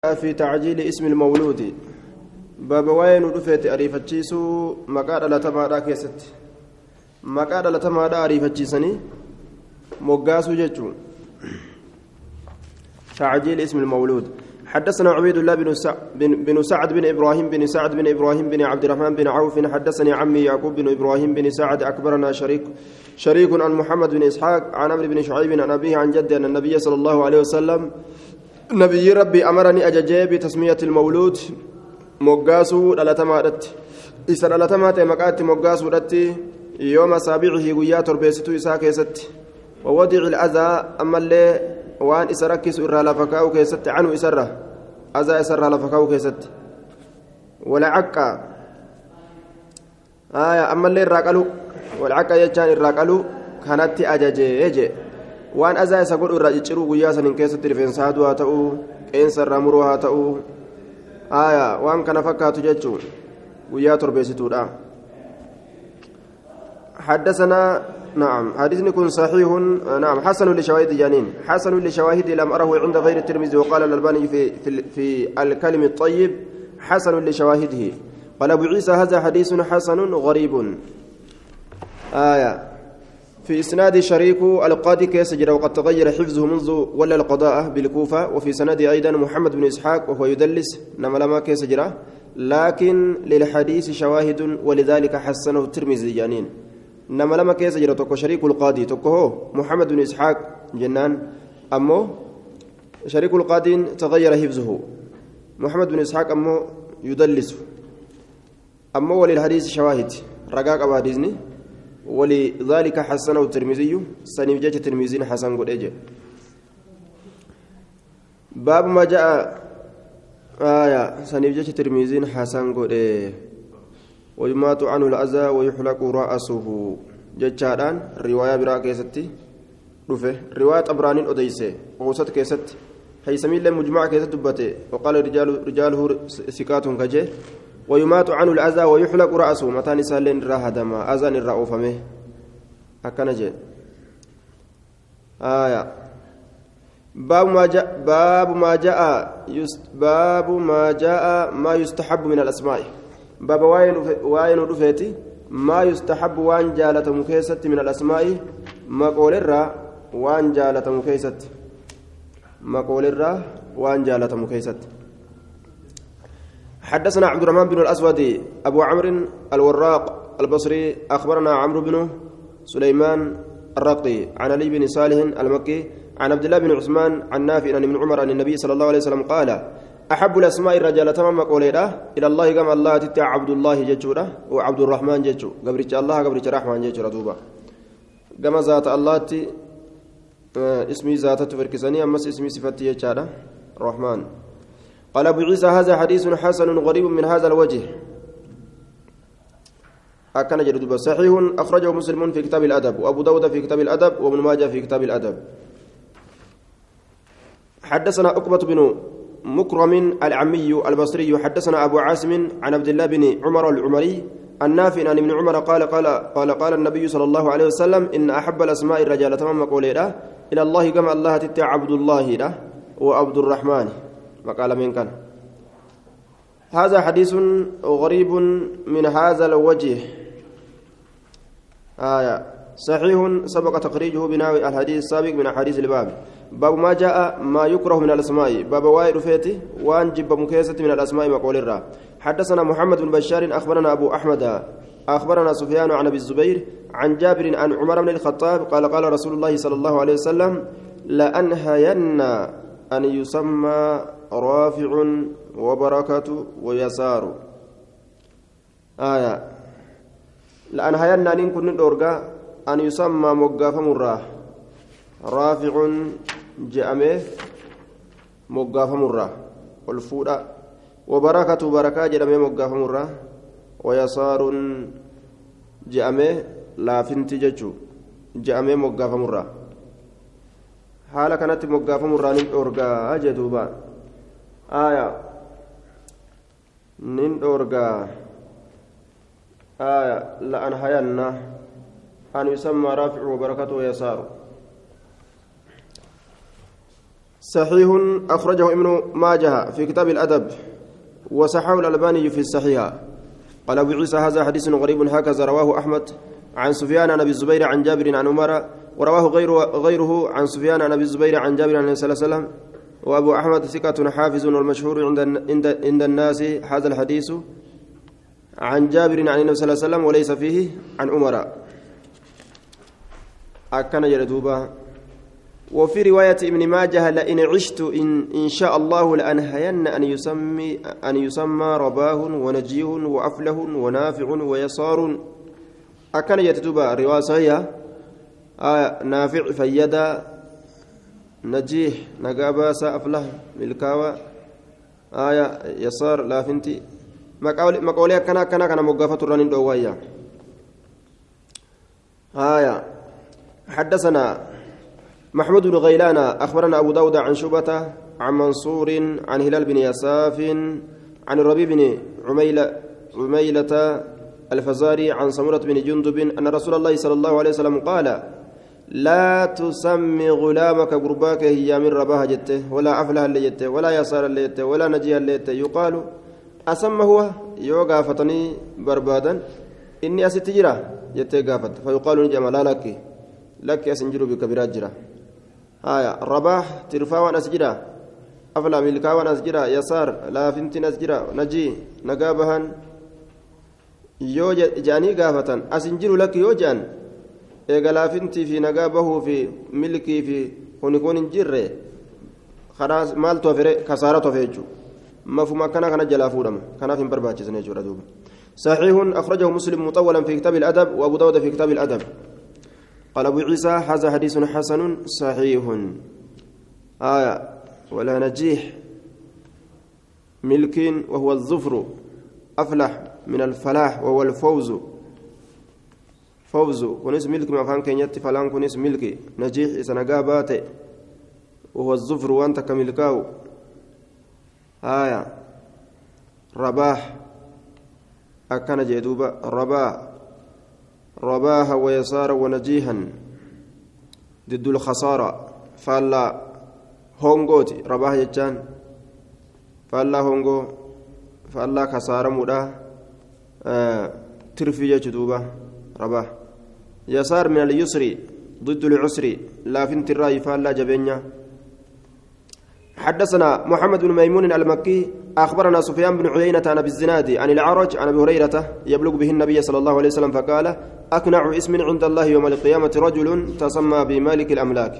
في تعجيل اسم المولود باب وين رفيت أريفتشيسو مقاد لتمادا كيست مقاد لتمادا أريفتشيسني مقاسو جتشو تعجيل اسم المولود حدثنا عبيد الله بن سعد بن إبراهيم بن سعد بن إبراهيم بن عبد الرحمن بن عوف حدثني عمي يعقوب بن إبراهيم بن سعد أكبرنا شريك عن محمد بن إسحاق عن عمرو بن شعيب عن أبيه عن جده أن النبي صلى الله عليه وسلم نبي ربي أمرني أججي بتسمية المولود مقاسو للتمادت إسر للتمات مقات مقاسو رتي يوم سابعه قيات ربيستو إساك يست ووضع الأذى أما اللي وان إسركس إرى لفكاو كيست عنه إسره أذى إسر لفكاو كيست ولا عكا أما اللي الراقلو والعكا يجان الراقلو كانت أججي waan azaa isa godhu irraa cicciruu guyyaa sanin keessatti rifeensa haduu haa ta'uu qeensa irraa muruu haa ta'uu waan kana fakkaatu jechuun guyyaa torbeessituudha حدثنا نعم حديثني كن صحيح نعم حسن لشواهد جانين حسن لشواهد لم أره عند غير الترمذي وقال الألباني في الكلم الطيب حسن لشواهده قال أبو عيسى هذا حديث حسن غريب في إسناد شريك القاضي كيسجر وقد تغير حفظه منذ ولا القضاء بالكوفة وفي سند أيضا محمد بن إسحاق وهو يدلس نملما كيسجر لكن للحديث شواهد ولذلك حسنه الترمذي جانين نملما كيسجر تكو شريك القاضي تكو محمد بن إسحاق جنان أمو شريك القاضي تغير حفظه محمد بن إسحاق أمو يدلس أمو وللحديث شواهد رقاق أباديزني ولذلك حسنه الترمذي سنيفجة الترمذي حسن قد أجل باب ما جاء سنيفجة الترمذي حسن قد ويمات عنه الأذى ويحلق رأسه جتشاران رواية براء كيستي رفه رواية أبرانين أديسة ووسط كيست هيسمي لهم مجمع كيست دبته وقال رجاله سكات كجه ويمات عنه الأذى ويحلق رأسه متى نسالين راها دما أذان الرؤوف مه أكنجي باب ما جاء ما يستحب من الأسماء باب واين رفيتي ما يستحب وان جالة مكيست من الأسماء ما قول الرا وان جالة مكيست ما قول الرا وان جالة مكيست حدثنا عبد الرحمن بن الأسود أبو عمرو الوراق البصري أخبرنا عمرو بن سليمان الرقي عن علي بن صالح المكي عن عبد الله بن عثمان عن نافع عن ابن عمر عن النبي صلى الله عليه وسلم قال أحب الأسماء الرجال تمام قوليدا إلى الله كما الله تتع عبد الله ججورة وعبد الرحمن ججو قبرت الله قبرت الرحمن ججورة دوبا كما ذات الله اسمي ذات تفركسني أمس اسمي صفتي ججارة الرحمن قال أبو عيسى هذا حديث حسن غريب من هذا الوجه أكن جلد صحيح أخرجه مسلم في كتاب الأدب وأبو داود في كتاب الأدب وابن ماجه في كتاب الأدب حدثنا عقبة بن مكرم العمي البصري حدثنا أبو عاصم عن عبد الله بن عمر العمري النافع عن ابن عمر قال النبي صلى الله عليه وسلم إن أحب الأسماء الرجال تمام قولي إلى الله كما الله تتع عبد الله وعبد الرحمن مقال من كان هذا حديث غريب من هذا الوجه صحيح سبق تخريجه بناء الحديث السابق من حديث الباب باب ما جاء ما يكره من الأسماء باب واي رفيتي وانجب مكيسة من الأسماء مقول الرا حدثنا محمد بن بشار أخبرنا أبو أحمد أخبرنا سفيان عن أبي الزبير عن جابر عن عمر بن الخطاب قال رسول الله صلى الله عليه وسلم لأنهين أن يسمى رافع وبركة ويسار لأن هينا نكون ندورجا أن يسمى مقاف مرة رافع جأمه مقاف مرة والفورة وبركة بركة جأمه مقاف مرة ويسار جأمه لا فنتججو جأمه مقاف مرة haala kanatti moggaafamu irraa nin dhoorgaa jedhuuba nin dhoorgaa la'an hayanna an yusammaa raaficu wabarakatu wayasaaru صحيح أخرجه ابن ماجه في كتاب الأدب وصححه الألباني في الصحيح. قال أبو عيسى هذا حديث غريب هكذا رواه أحمد عن سفيان عن أبي الزبير عن جابر عن عمر ورواه غيره عن سفيان عن أبي الزبير عن جابر عن النبي صلى الله عليه وسلم. وأبو أحمد ثقة حافظ والمشهور عند الناس هذا الحديث عن جابر عن النبي صلى الله عليه وسلم وليس فيه عن عمر. أكن يردوبا. وفي رواية ابن ماجه لئن عشت إن شاء الله لأنهين أن يسمى رباه ونجيه وأفله ونافع ويسار. أكن يتدوبا رواية صحيحة نافع فيدا نجيه نقابا سأفله ملكاوى يسار لا فنتي مقولي كان مقافة الرنين دوايا. حدثنا محمود بن غيلان أخبرنا أبو داود عن شبة عن منصور عن هلال بن يساف عن الربيع بن عميلة الفزاري عن سمرة بن جندب أن رسول الله صلى الله عليه وسلم قال لا تسمي غلامك قرباك هي من رباها جته ولا أفلها اللي جته ولا يسار اللي جته ولا نجيها اللي جته يقال أسمى هو يوقع فتني بربادا إني أستجرى جته قافت فيقال نجم لا لك أسنجر بكبيرات جرى الرباح ترفع وأنا أسجرى أفلا ملكا وأنا أسجرى يسار لا فنتين أسجرى نجي نقابهن يو جاني قافة أسنجر لك يو جان إيقلا فنتي في نقابه في ملكي في هنكون جره خلاص مال توفره كسارة توفيجو مفهوم كان جلافورم كان في برباجي سنجور دوب. صحيح أخرجه مسلم مطولا في كتاب الأدب وأبو داود في كتاب الأدب. قال أبو عيسى هذا حديث حسن صحيح. ولا نجيح ملك وهو الظفر أفلح من الفلاح وهو الفوز كنس ملك ما فان كنيت فلان كنس ملكي نجيح سنقابات وهو الظفر وأنت كملكاو. رباح أكن جدوبا رباح ويسار ونجيها ضد الخسارة فلا هونغوتي رباح يجان فلا هونغو فلا خسارة مودا ترفي جدوبا رباح يسار من اليسر ضد العسر لا فنت الرأي فلا جبينيا. حدثنا محمد بن ميمون المكي أخبرنا سفيان بن عيينة عن أبي الزناد عن الأعرج عن أبي هريرة يبلغ به النبي صلى الله عليه وسلم فقال أقنع اسم عند الله يوم القيامة رجل تسمى بمالك الأملاك.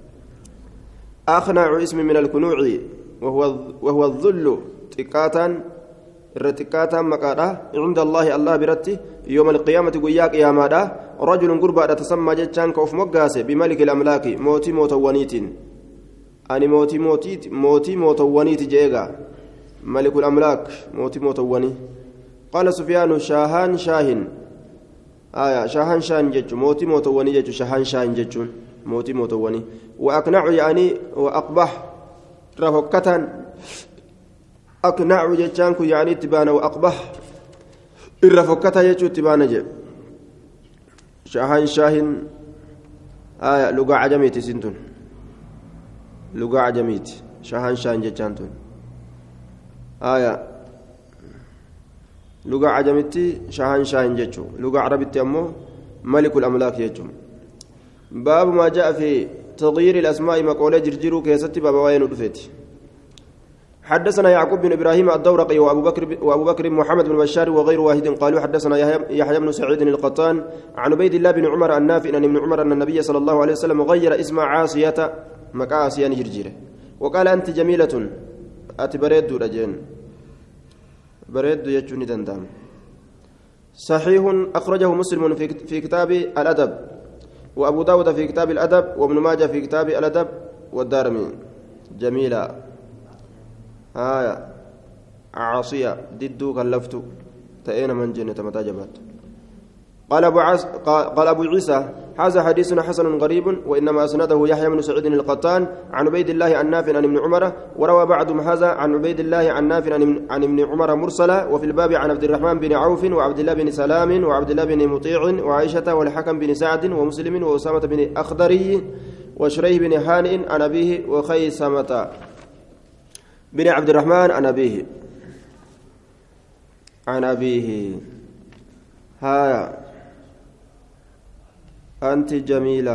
أقنع اسم من الكنوع وهو الذل تكاتا الرتكاتا مكادا عند الله برتي يوم القيامة قياك يا مادا رجل قربا تسمى جتشان كوف مقاسي بمالك الأملاك موتي موتوانيت أني موتي موتوانيت جيغا ملك الأملاك موتي موتواني. قال سفيان شاهان شاهن شاهان شاهن جتشو موتي موتواني جتشو شاهان شاهن جتشو موتي موتواني. وأقنع يعني وأقبح رفقة أقنع جتشانكو يعني تبانا وأقبح الرفقة جتشو تبانا جي شاهان شاهن لغة عجميت سنتون لغة عجميت شاهان شاهن جتشانتون لغة عجميتي شاهان شاهن جتشو لغة عربيتي أمو ملك الأملاك جتشو. باب ما جاء في تغيير الأسماء مقولة جرجيرو كيستي باب وين ودفتي. حدثنا يعقوب بن إبراهيم الدورقي وأبو بكر محمد بن بشار وغير واحد قالوا حدثنا يحيى بن سعيد القطان عن عبيد الله بن عمر النافع أن ابن عمر أن النبي صلى الله عليه وسلم غير اسم عاصية مكاسيا جرجيرة وقال أنت جميلة أتبرد رجين برد يجوني دندام. صحيح أخرجه مسلم في كتاب الأدب وأبو داود في كتاب الأدب وابن ماجه في كتاب الأدب والدارمي. جميلة عاصية ضد كلفت تأين من جنة متاجبات. قال أبو عيسى هذا حديث حسن غريب وإنما أسنده يحيى بن سعيد القطان عن عبيد الله عن نافع عن ابن عمر وروى بعضهم هذا عن عبيد الله عن نافع عن ابن عمر مرسلا وفي الباب عن عبد الرحمن بن عوف وعبد الله بن سلام وعبد الله بن مطيع وعائشة والحكم بن سعد ومسلم وأسامة بن أخضري وشريح بن هانئ عن أبيه وخيثمة بن عبد الرحمن عن أبيه هايا أنت جميلة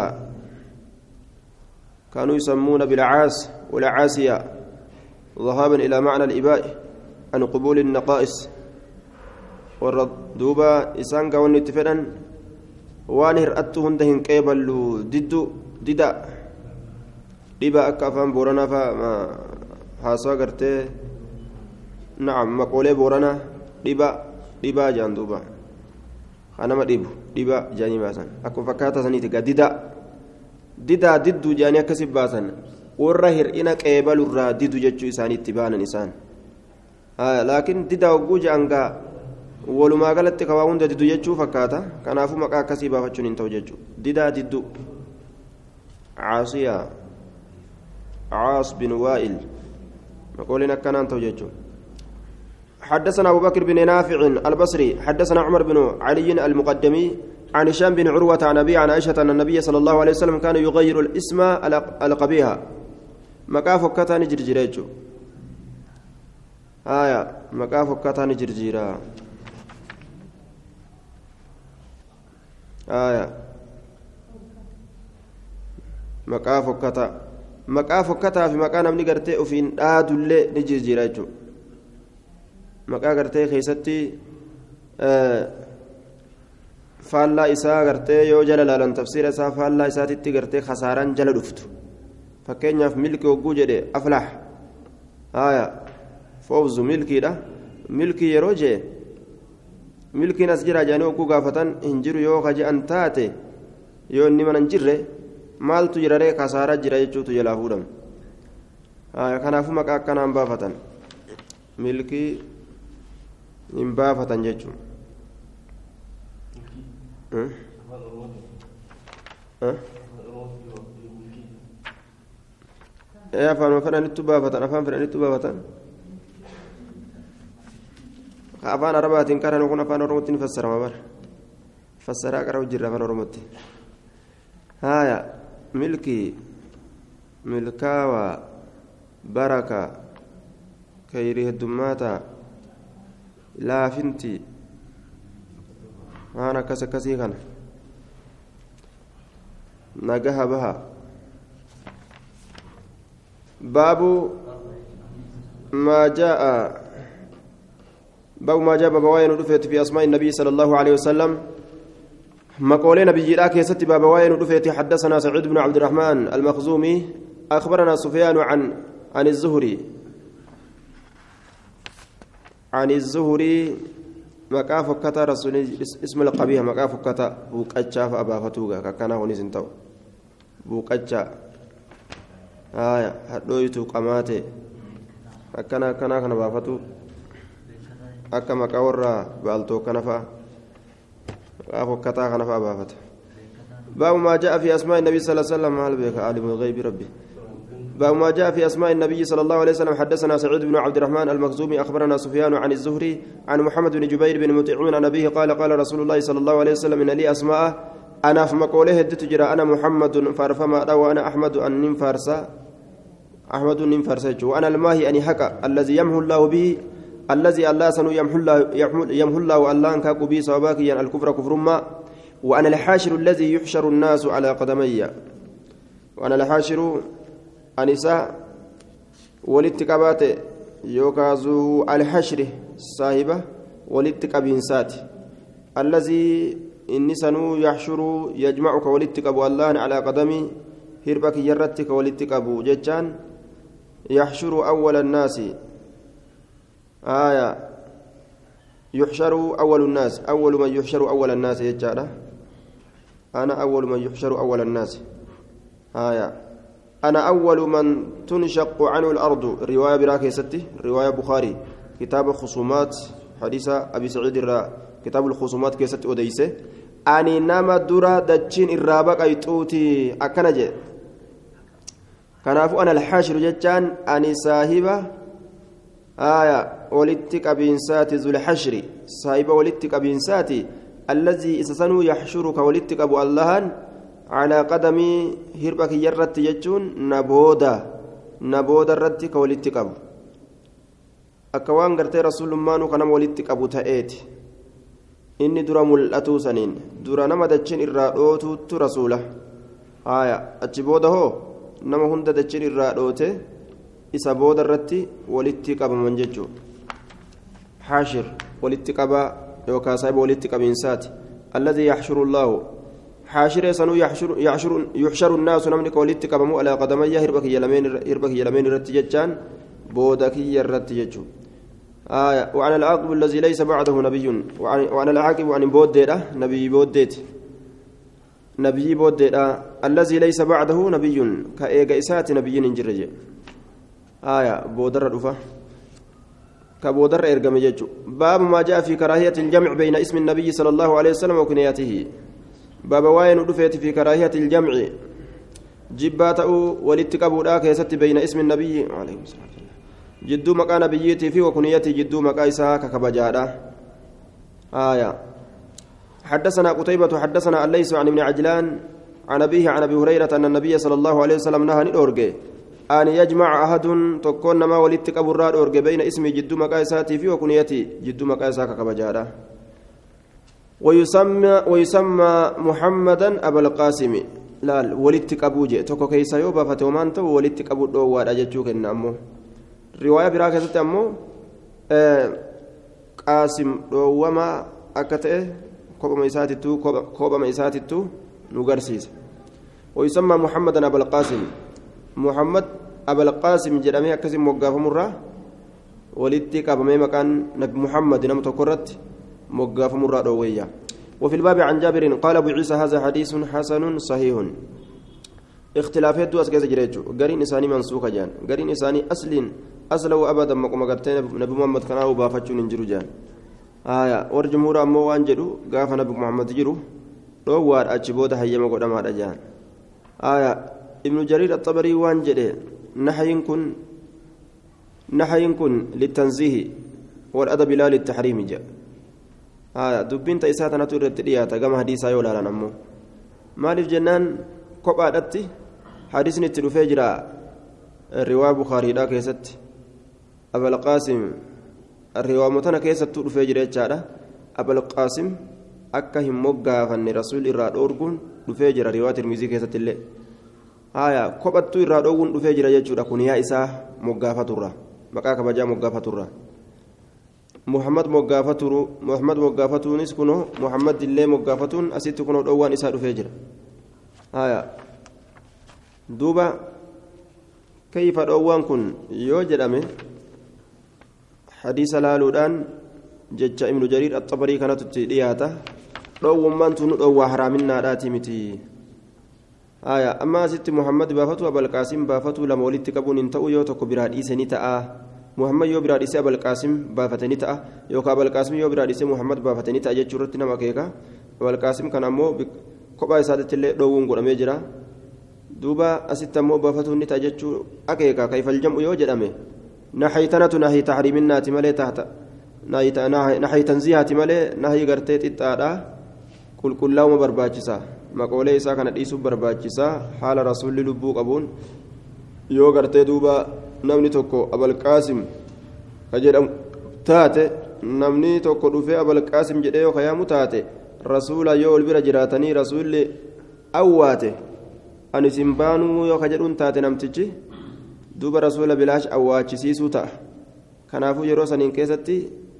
كانوا يسمون بالعاس والعاسية ذهابا إلى معنى الإباء عن قبول النقائص والردوبة إسان كون اتفقا وان هرأتهن دهن قيبلوا ددا دبا أكافان بورنا فما حاسا قرتي نعم مقولي بورنا دبا جان دوبا أنا ما دبا جاني باسان أكو فكاتا سنيتك ددا ددو جاني كسب باسان warra hir'ina qeebalurraa didu jechuu isaaniitti baanan isaan laakiin dida hogguu je'angaa walumaa galatti kawaa hunda didu jechuu fakkaata kanaafuu maqaa akkasii baafachuun hin ta'u jechuu didaa diddu caasiyaa caas bin waa'il maqooliin akkanaan ta'u jechuu حدثنا أبو بكر بن نافع البصري حدثنا عمر بن علي المقدمي عن هشام بن عروة عن أبي عن عائشة أن النبي صلى الله عليه وسلم كان يغير الاسم القبيح maqaa fokkataa ni jirjira jechuudha maqaa fokkataa ni jirjira maqaa fokkataa fi maqaa namni gartee ofiin dhaadullee ni jirjira jechuudha maqaa gartee keessatti faallaa isaa gartee yoo jala laalan tafsiira isaa faallaa isaatitti gartee khasaaraan jala dhuftu fakkeenyaaf milkii hogguu jedhe aflax foofzu milkiidha milkii yeroo jee milkiin as jira jedhanii hogguu gaafatan hin jiru yoo kaje'an taate yoo inni mana hin jirre maaltu jiraree kasaaraa jira jechuutu jalaa fuudhama kanaafuu maqaa akkanaan baafatan milkii hin baafatan jechuun afaan fedhanitti baafatan afaan fedhanitti baafatan afaan arabaatiin karan kun afaan oromootti ni fassarama bara fassaraa qara'u jirra afaan oromootti haya milkii milkaawa baraka kayrii heddummaata laafinti waan akkas akkasii kana nagaha baha باب ما جاء بواين رفيت في أسماء النبي صلى الله عليه وسلم مقولي نبي راك يست باب واين رفيت حدثنا سعيد بن عبد الرحمن المخزومي أخبرنا سفيان عن الزهري مكاف كتا رسول اسم القبيح مكاف كتا بوكاتشا فأبا فتوغا كان هوني سنتو بوكاتشا hadhooytu qamaate akkana kana baafatu akka maqaa warra baaltoo kana fa'a maqaa fokkataa kana fa'a baafata baabu maa ja'a fi asmaa'i nabii sallallahu alaihi wasallam maal beeka alimul ghaybi rabbi باب ما جاء في أسماء النبي صلى الله عليه وسلم حدثنا سعيد بن عبد الرحمن المخزومي أخبرنا سفيان عن الزهري عن محمد بن جبير بن مطعون عن أبيه قال رسول الله صلى الله عليه وسلم إن لي أسماء أنا في مقوله هدت جرى أنا محمد فارفما وأنا أحمد أن ننفرسا أحمد ننفرسج وأنا الماهي أني حكى الذي يمحو الله به الذي الله سنو يمحو الله الله أنك بي صواباكيا الكفر كفر ما وأنا الحاشر الذي يحشر الناس على قدمي وأنا الحاشر أنساء والاتقابات يوكازو الحشر صاحبة والاتقابين ساتي الذي إني سنو يحشر يجمعك والاتقاب الله على قدمي هربك يرتك والاتقاب ججان يحشر أول الناس يحشر أول الناس أول من يحشر أول الناس يجعله أنا أول من يحشر أول الناس أنا أول من تنشق عنه الأرض رواية براكيستي رواية بخاري كتاب خصومات حديث أبي سعيد كتاب الخصومات كيست أديسه أني نما درا دجين الرابق أيتوتي أكنجي كنافو أنا الحاشر جتان أني صاحبة ولدتك أبينسات ذو الحشر صاحبة ولدتك أبينساتي الذي إسسنو يحشرك ولدتك أبو الله على قدمي هربك يرت يجون نبودا الرت كولتك أبو أكوان قرتي رسول الله كان ولتك أبو تأتي إني درا ملأتو سنين درا نما دجين إرادوتو رسوله أجبوده هو نما هند دجين إرادوته إسا بودا الرتي ولتك أبو منججو حاشر ولتك أبا يوكا سايب ولتك أبو إنسات الذي يحشر الله حاشر سنو يحشر الناس نمنك ولتك أبو على قدمي هربك يلمين رتججان بودك يرتججو وعن العاقب الذي ليس بعده نبي وعن العاقب وعن بوديرة نبي بوديرة الذي ليس بعده نبي كإيجاسات نبي نجرج بودر رفا كبودر إرجم يجو باب ما جاء في كراهية الجمع بين اسم النبي صلى الله عليه وسلم وكنياته باب واين دفيت في كراهية الجمع جباته ولتكبوا ذاك يست بين اسم النبي عليه الصلاة والسلام جدو مكان نبيتي في وكنيتي جدو مكان إسحاق كبجارة حدثنا قتيبة حدثنا الليث عن ابن عجلان عن أبيه عن أبي هريرة أن النبي صلى الله عليه وسلم نهى الأورجي أن يجمع أحد تكون ما ولدتك براد أورجي بين اسمي جدو مكان إسحاقي في وكنيتي جدو مكان إسحاق كبجارة ويسمى محمدا أبا القاسم لا ولدتك أبوجي تكو كيسا يوبا فتومان تو ولدتك أبو دوار أجتشوك النامو riwaayaa biraa keessatti ammoo qaasim dhoowwama akka ta'e kophama isaatittu nu garsiisa ويسمى محمد أبا القاسم محمد أبا القاسم جرمي أكسم موقف مرة ولدتي كابمي مكان نبي محمد نم تقرت موقف مرة روية وفي الباب عن جابر قال أبو عيسى هذا حديث حسن صحيح اختلافات دو أسكاز جريجو قرين إساني منسوخ جان قرين إساني أصله أبدا مقرتين نبي محمد كانوا بافتشون انجرو جان والجمهور أمو وانجلو قاف نبي محمد جرو روار أجبود حيما قدام هذا جان ابن جرير الطبري وانجله نحي كن للتنزيه والأدب لا للتحريم جاء دبين تيساتنا تورت رياتا كما حديثا يولا لنمو مالف جنان كوبا دتي حديث نتلو فجرا الرواية بخاري دا كيست أبا القاسم الرواية متنا كيست تلو فجرا جارة أبا القاسم أكهم موقع فن رسول الراد أورغون لفجرا رواية ترمذي كيست اللي كوبا تو الراد أورغون لفجرا يجورا كونيا إسا موقع فتورا مكاك بجا موقع فتورا محمد موقعفتونيس كنو محمد اللي موقعفتون أسيت كنو دوان إسا لفجرا دوبا كيف دوان كن يوجد أمي حديث لالودان جج ابن جرير الطبري كانت تدياته دوان من تنو دوا حرامنا راتي متي أما ست محمد بافتو أبا القاسم بافتو لما ولدت كبون انتو يوتك براديس نتاء محمد يو براديس أبا القاسم بافتني تاء يوكا أبا القاسم يو براديس محمد بافتني تاء جتشورتنا مكيكا أبا القاسم كان أمو كوبا إسادة اللي دوون قرمي جرا دوبا أسيت أمو بافتو نتاء جتشو أكيكا كيف الجمع يوجد أمي نحي تنتو نحي تحريمنا تمالي تحت نحي تنزيها تمالي نحي قرتيت التاء كل لوم برباجسا maqoolee isaa kana dhiisuuf barbaachisaa haala rasuulli lubbuu qabuun yoo gartee duuba namni tokko abalqaasim ka jedhamu taate namni tokko dhufee abalqaasim jedhee yoo kayaamu taate rasuula yoo ol bira jiraatanii rasuulli awwaate ani isin baanuu yoo ka jedhuun taate namtichi duuba rasuula bilaash awwaachisiisuu ta'a kanaafuu yeroo saniin keessatti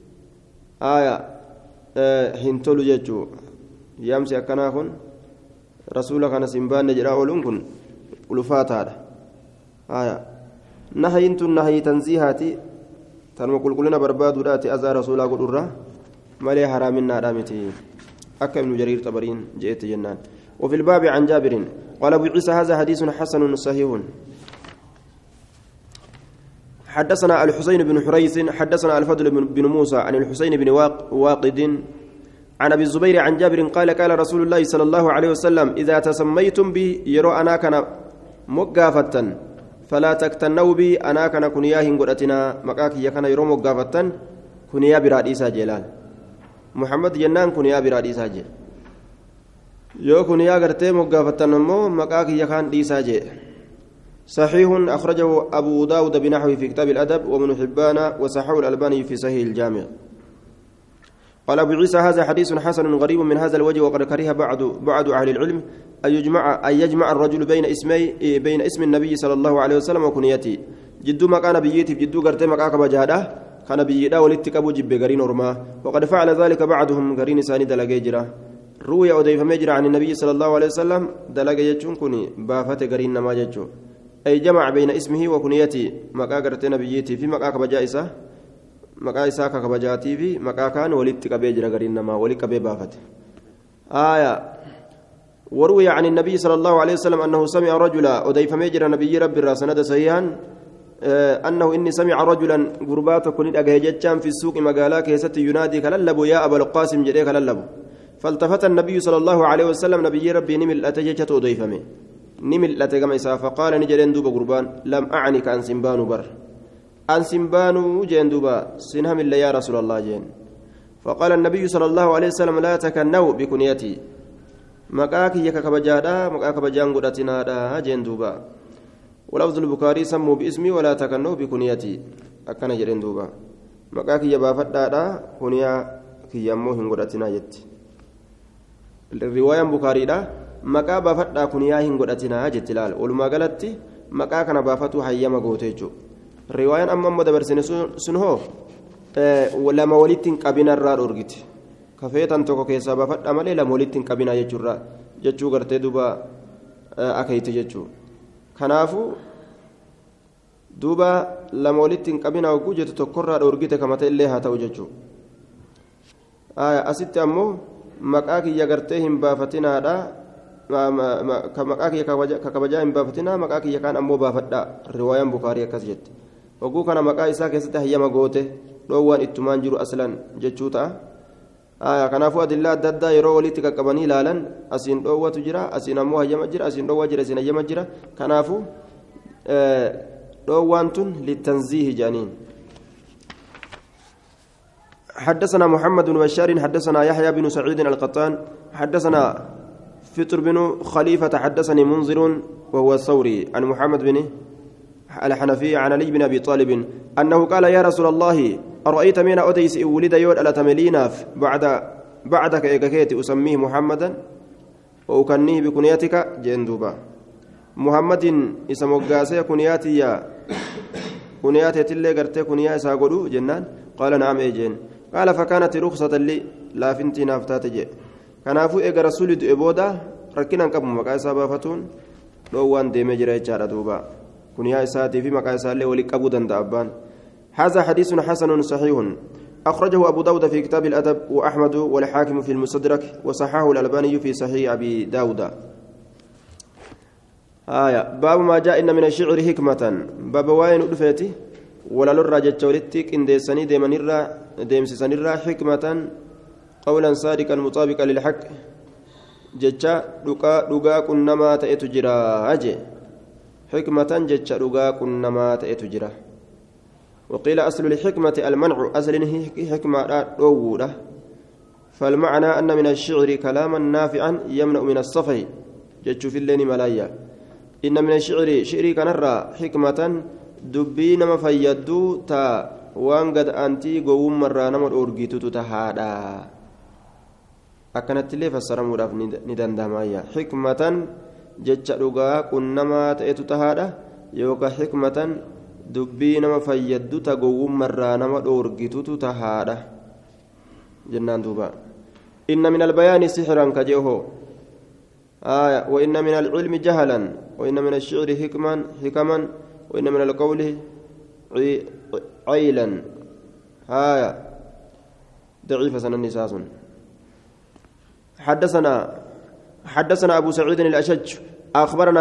hin tolu jechuu yaamsi akkanaa kun rasuula kana simbaanne jedhaa ooluun kun ulfaataadha nahayin tun nahii tanziihaati tanuma qulqullina barbaaduudhaati azaa rasuulaa godhurra malee haraaminaadha miti akka ibnu jariir xabariin je'etti jennaan وفي الباب عن جابر قال أبو عيسى هذا حديث حسن صحيح حدثنا الحسين بن حريث حدثنا الفضل بن موسى عن الحسين بن واقد عن أبي الزبير عن جابر قال قال رسول الله صلى الله عليه وسلم إذا تسميتم بي يرو أنا كان مقافة فلا تكتنوا بي أنا كان كنياه قرأتنا مقاكي يكن يرو مقافة كنيا براديسا جلال محمد جنان كنيا براديسا جل يكون يا غرتي مغافتن مو مقاك يكان ديساجي صحيح أخرجه أبو داود بنحوه في كتاب الأدب وابن حبان وصححه الألباني في صحيح الجامع. قال أبو عيسى هذا حديث حسن غريب من هذا الوجه وقد كره بعض أهل العلم أن يجمع الرجل بين اسم النبي صلى الله عليه وسلم وكنيته جدو ما كان بيتي جدو غرتي مقاك بجاده كان بيدا ولتكبو جب غرين ورما وقد فعل ذلك بعضهم غرين ساني دلغي جرا روي أوديف مجرى عن النبي صلى الله عليه وسلم دلغي يجون كوني بافت غرين نما ججو أي جمع بين اسمه وكنيته مقا غرتي نبيتي في مقاك بجائسة مقا إساك كبجاتي في مقا كان ولتكبي جرا غرين نما ولكبي بافت آية وروي عن النبي صلى الله عليه وسلم أنه سمع رجلا أوديف مجرى نبي رب الراسند سيئا أنه إني سمع رجلا قربات كنت أجهجتشام في السوق مقالا كيست ينادي كللب يا أبا القاسم جري كللب فالتفت النبي صلى الله عليه وسلم نبي ربي نمل أتججت أضيفمي نمل أتجمع فقال نجرين دوب قربان لم أعنك أن سنبان بر أن سنبان جين دوبا سنهم إلا يا رسول الله جين فقال النبي صلى الله عليه وسلم لا تكنوا بكنيتي مقاك يككبجادا مقاك بجان قدتنا جين دوبا ولفظ البخاري سموا باسمي ولا تكنوا بكنيتي أكن جرين دوبا مقاك يبا فدادا كنيا كيامو هنغدتنا جت الرواية البخاري دا مقا بافدا كنيا هنغدتنا جت لال ولما قالت مقا كان بافتو حيما غوتيجو رواية أما مدبرسن سنهو ولا مولتين قبنا الرار أورغت كفيتان توكو كيسا بافدا مالي لا مولتين قبنا يجرا جچو غرتي دوبا أكيت جچو kanaafuu duuba lama walitti hin qabina oguu jettu tokkorraa dhoorgite kamata illee haa ta'u jechuudha asitti ammoo maqaa kiyya gartee hin baafatinaadha maqaa kiyya kakabajaa hin baafatinaa maqaa kiyya kaan ammoo baafadha riwaayaan bukaarii akkas jette oguu kana maqaa isaa keessatti hayyama goote dhoowwaan ittumaan jiru aslan jechuu ta'a kanaafuu adillaa adda addaa yeroo walitti qaqqabanii ilaalan asiin dhoowwatu jira asiin ammoo hayyama jira asiin dhoowwa jira asiin hayyama jira kanaafuu dhoowwaan tun litanziihi jedhaniin حدثنا محمد بن بشار حدثنا يحيى بن سعيد القطان حدثنا فطر بن خليفة حدثني منذر وهو الثوري عن محمد بن الحنفي عن علي بن أبي طالب أنه قال يا رسول الله أرأيت من أديس ولد يود ألا تمليناف بعدك إيكاكيتي أسميه محمدا وأكنيه بكنيتك جندوبا محمد اسم وقاسي كنياتي يا كنياتي تلي قرتي كنيا ساقلو جنان قال نعم إيجين قال فكانت رخصة لي لا فنتي نافتات جي كنافو إيقا رسول إبودا ركنا نقبو مقاسا بافتون لو وان ديمي جرى جارة دوبا كنيا إساتي في مقاسا لي ولي قبو دندابان هذا حديث حسن صحيح أخرجه أبو داود في كتاب الأدب وأحمد والحاكم في المستدرك وصححه الألباني في صحيح أبي داود باب ما جاء إن من الشعر حكمة باب وين أدفتي ولا لرى جتشولتك إن ديساني ديمسسانيرا حكمة قولا صادقا مطابقا للحق جتشا دقا كنما تأتجرا أجي حكمة جتشا دقا كنما تأتجرا وقيل أصل الحكمة المنع أصل حكمة روودة فالمعنى أن من الشعر كلاما نافعا يمنع من الصفي جتش في الليل ملايا إن من الشعر شعري كنرى حكمة دبين ما فيدو تا وان قد أنتي قوم مرة نمر أورجيتو تهادا أكنت لي فسرمو راف ندان دامايا حكمة جتش رقا كنما تأتو تهادا يوكا حكمة dubbii nama fayyaddu ta gowwummarraa nama dhoorgitutu tahaadha jennaan duuba inna min albayaani sixran ka je'oho wa inna min alcilmi jahalan wa inna min alshicri hikaman wa inna min alqawli caylan ضعيف سنن نساس حدثنا أبو سعيد الأشج أخبرنا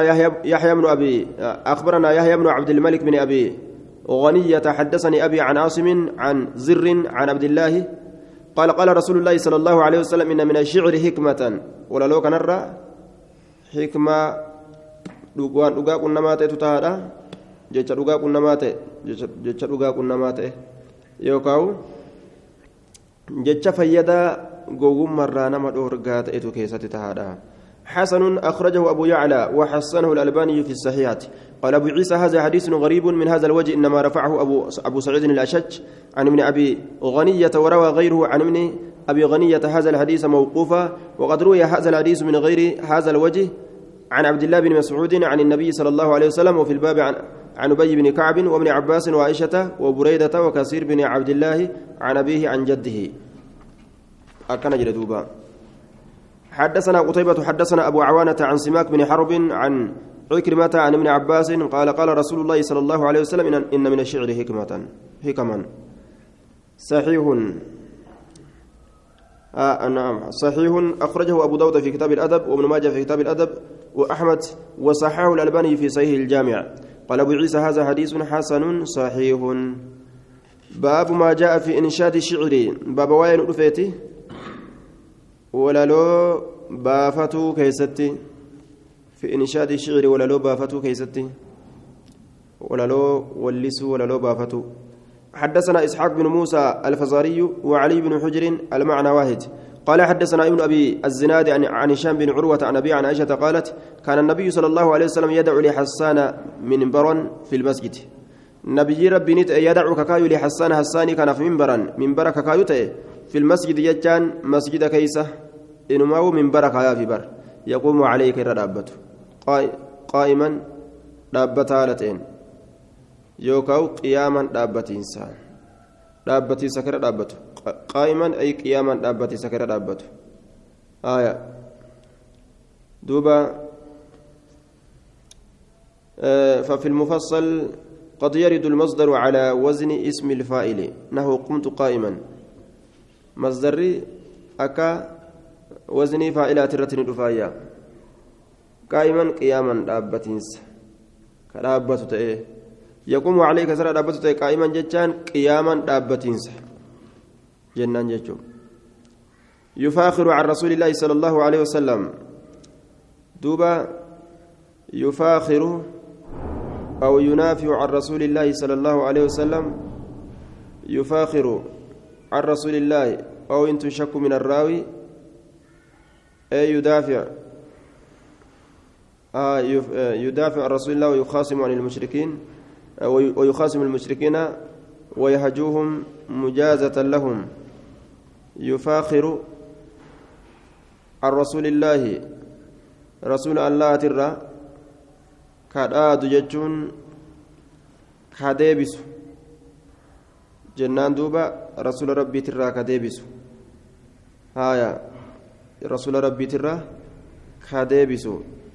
يحيى بن عبد الملك بن أبي غنية حدثني أبي عن عاصم عن زر عن عبد الله قال رسول الله صلى الله عليه وسلم إن من الشعر حكمة ولا لو كان نرى حكمة dhugaa qunnamaa ta'etu tahaadha jecha dhugaa qunnamaa ta'e yookaan jecha fayyadaa gowwummarraa nama dhoorgaa ta'etu keessatti tahaadha حسن أخرجه أبو يعلى وحسنه الألباني في الصحيحة قال أبو عيسى هذا حديث غريب من هذا الوجه إنما رفعه أبو سعيد الأشج عن ابن أبي غنية وروى غيره عن ابن أبي غنية هذا الحديث موقوفا وقد روي هذا الحديث من غير هذا الوجه عن عبد الله بن مسعود عن النبي صلى الله عليه وسلم وفي الباب عن أبي بن كعب وابن عباس وعائشة وبريدة وكثير بن عبد الله عن أبيه عن جده أكن جلدوبا حدثنا قتيبة حدثنا أبو عوانة عن سماك بن حرب عن عكرمة عن ابن عباس قال قال رسول الله صلى الله عليه وسلم إن من الشعر حكما صحيح نعم صحيح أخرجه أبو داود في كتاب الأدب وابن ماجه في كتاب الأدب وأحمد وصححه الألباني في صحيح الجامع قال أبو عيسى هذا حديث حسن صحيح باب ما جاء في إنشاد الشعر باب وين رفيتي ولا لو بافتو كيستي في إنشاد الشعر ولا لو بافتو كيستي ولا لو ولسوا ولا لو بافتو حدثنا إسحاق بن موسى الفزاري وعلي بن حجر المعنى واحد قال حدثنا ابن أبي الزناد عن هشام بن عروة عن أبي عن عائشة قالت كان النبي صلى الله عليه وسلم يدعو لحسان منبرا في المسجد نبي ربي يدعو ككايو لحسان حساني كان في منبر ككايو في المسجد يجان مسجد كيسة إنما هو منبر كايا في بر يقوم عليك الرابط قائما رابطا لتين يوكاو قياما dhaabbati sakara dhaabbatu qaa'iman ay qiyaaman dhaabbati sakara dhaabbatu دوبا ففي المفصل قد يرد المصدر على وزن اسم الفاعل نحو قمت قائما مصدري أكا وزني فاعلات الرتن دفايا قائما قياما دابتينس كدابته تئ يقوم عليك سر دابته قائما جتان قياما دابتينس جنان جچو يفاخر عن رسول الله صلى الله عليه وسلم دوبا يفاخر أو ينافع عن رسول الله صلى الله عليه وسلم يفاخر عن رسول الله أو إن تشك من الراوي أي يدافع يدافع عن رسول الله ويخاصم عن المشركين ويخاصم المشركين ويهجوهم مجازة لهم يفاخر عن رسول الله رسول الله ترى كاداد جتون كاديبس جنان دوبا رسول ربي ترى كاديبس هايا رسول ربي ترى كاديبس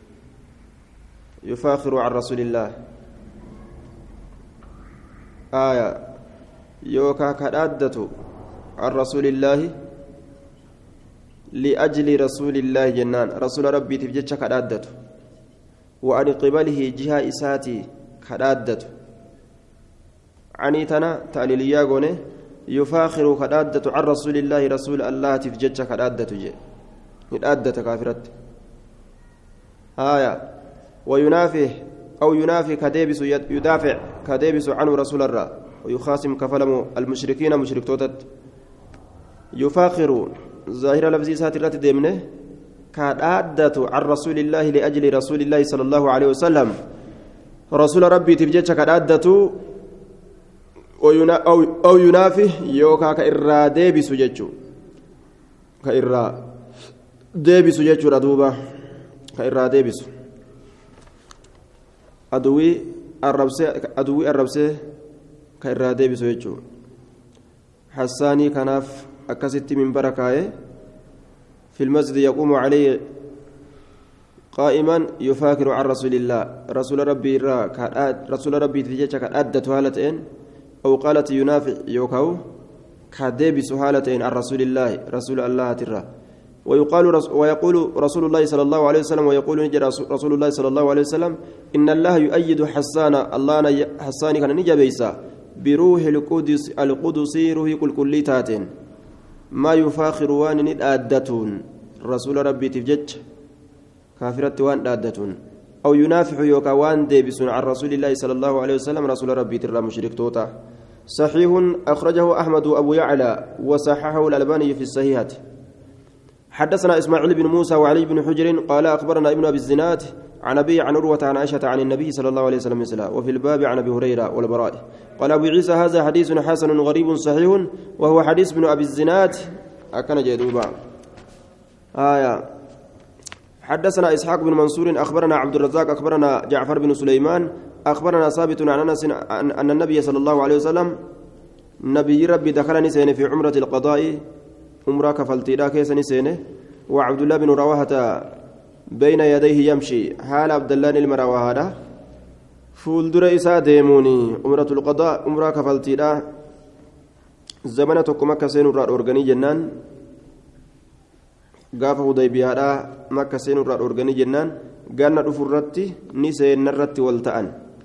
يفاخر عن رسول الله يوكا كادادته عن رسول الله لأجل رسول الله جنان رسول ربي تفجتش كادادته وعن قبله جهة إساتي كدادته عنيتنا تعليليا غوني يفاخر كدادته عن رسول الله رسول الله تفجتش كدادته جي ندادت كافرت وينافه أو ينافي كديبس يدافع كديبس عنه رسول الله ويخاصم كفلم المشركين مشرك توتت يفاخر ظاهر لفظي ساترات ديمنه كادادة عن رسول الله لأجل رسول الله صلى الله عليه وسلم رسول ربي تفجتش كادادة أو ينافه يوكا كإرا ديبس جتشو كإرا ديبس جتشو ردوبة كإرا ديبس أدوي الربسة كإرا ديبس جتشو حساني كناف أكست من بركاء في المسجد يقوم عليه قائما يفاكر عن رسول الله رسول ربي تجيك كأدت هالتين أو قالت ينافع يوكاو كديبس هالتين عن رسول الله رسول الله ترى ويقول رسول الله صلى الله عليه وسلم ويقول رسول الله صلى الله عليه وسلم إن الله يؤيد حسان الله حسان كان نجابيسا بروح القدس روح كل تاتين ما يفاخر وان ندادتون رسول ربي تفجج كافرت وان دادتون أو ينافح يوكا وان ديبسون عن رسول الله صلى الله عليه وسلم رسول ربي ترى مشرك توتا صحيح أخرجه أحمد أبو يعلى وصححه الألباني في الصحيحة حدثنا إسماعيل بن موسى وعلي بن حجر قال أخبرنا ابن أبي الزناد عن أبي عن عروة عن عائشة عن النبي صلى الله عليه وسلم مثله وفي الباب عن أبي هريرة والبراء قال أبو عيسى هذا حديث حسن غريب صحيح وهو حديث ابن أبي الزناد أكن جدوبا حدثنا إسحاق بن منصور أخبرنا عبد الرزاق أخبرنا جعفر بن سليمان أخبرنا ثابت عن أنس أن النبي صلى الله عليه وسلم نبي ربي دخل نسين في عمرة القضاء عمرة كفلتي لا كيس نسينه وعبد الله بن رواحة بين يديه يمشي حال عبد الله المرواحة فولدر إسا ديموني عمرة القضاء عمرة كفلتي لا زمنة مكة سين أورغاني جنان gaafa hudaybiyaadhaa makka seenurraa dhorganii jennaan ganna dhufurratti ni seennarratti wal ta'an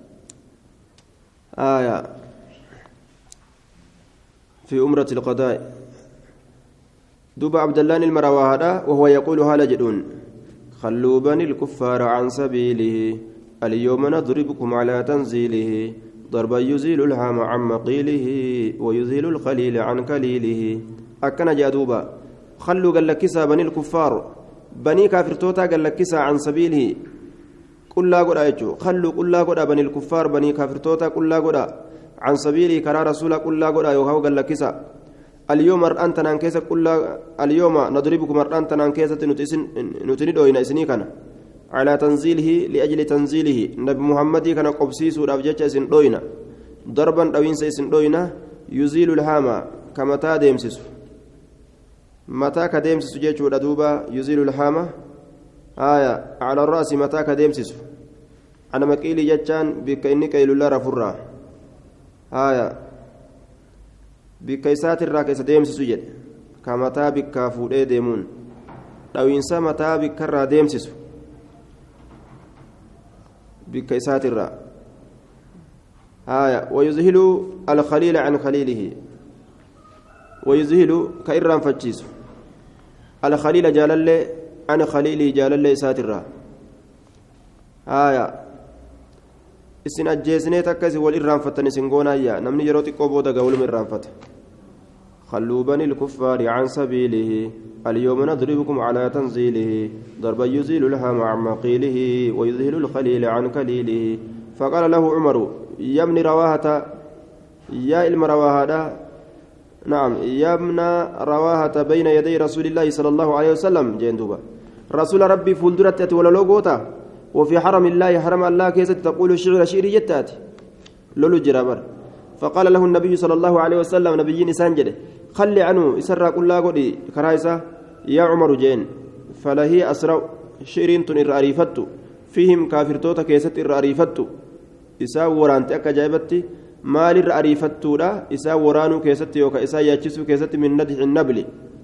في أمرة القضاء دوب عبد الله المرواهدا وهو يقول هالا جدون خلوا بني الكفار عن سبيله اليوم نضربكم على تنزيله ضربا يزيل الهام عن مقيله ويزيل الخليل عن كليله أكن جادوبا خلوا قال لكسا بني الكفار بني كافرتوتا قال لكسا عن سبيله قل لا قد أجو خلوا قل لا قد بني الكفار بني كافرتوتا قل لا قد عن سبيله كرا رسول قل لا قد يوهو قال لكسا اليوم أنت نانكيسا قل اليوم نضربكم أنت نانكيسا نتندو إن إسنيكنا على تنزيله لأجل تنزيله نبي محمد كان قبسيس ورابجة إسن دوينا ضربا دوين سيسن دوينا يزيل الهامة كما تاديمسس متى كديمسس جيتشو دوبا يزيل الهامة على الرأس متى كديمسس أنا مكيلي جتشان بك إنك إلى الله رفرا بكيسات الراكس ديمسس جد كمتى بك فودي ديمون لو إنسان متى بك الرا ديمسس بكيسات الراء ويزهل الخليل عن خليله ويزهل كإرام فتشيس الخليل جالل عن خليله جالل ساترا isin ajjeesnee takkasi wal irraanfattani isin goonaayya namni yeroo xiqqoo booda gawulum irraanfata خلوا بني الكفار عن سبيله اليوم نضربكم على تنزيله ضربا يزيل الهام عن مقيله ويذهل الخليل عن كليله فقال له عمر يا ابن رواهة يا علم رواهة نعم يا ابن رواهة بين يدي رسول الله صلى الله عليه وسلم جندوبا رسول ربي فولدرت ولا لوغوتا وفي حرم الله حرم الله كيست تقول الشعر شعري جتات لولو جرابر فقال له النبي صلى الله عليه وسلم نبي نسان جده خلي عنه إسرى كل قدي كرايسة يا عمر جين فلهي أسرع شيرين تنر أريفتو فيهم كافر توتا كيست أريفتو إسا ورانت أكا جايبتي مال أريفتو لا إسا ورانو كيست يوكا إسا ياتشسو كيست من ندح النبل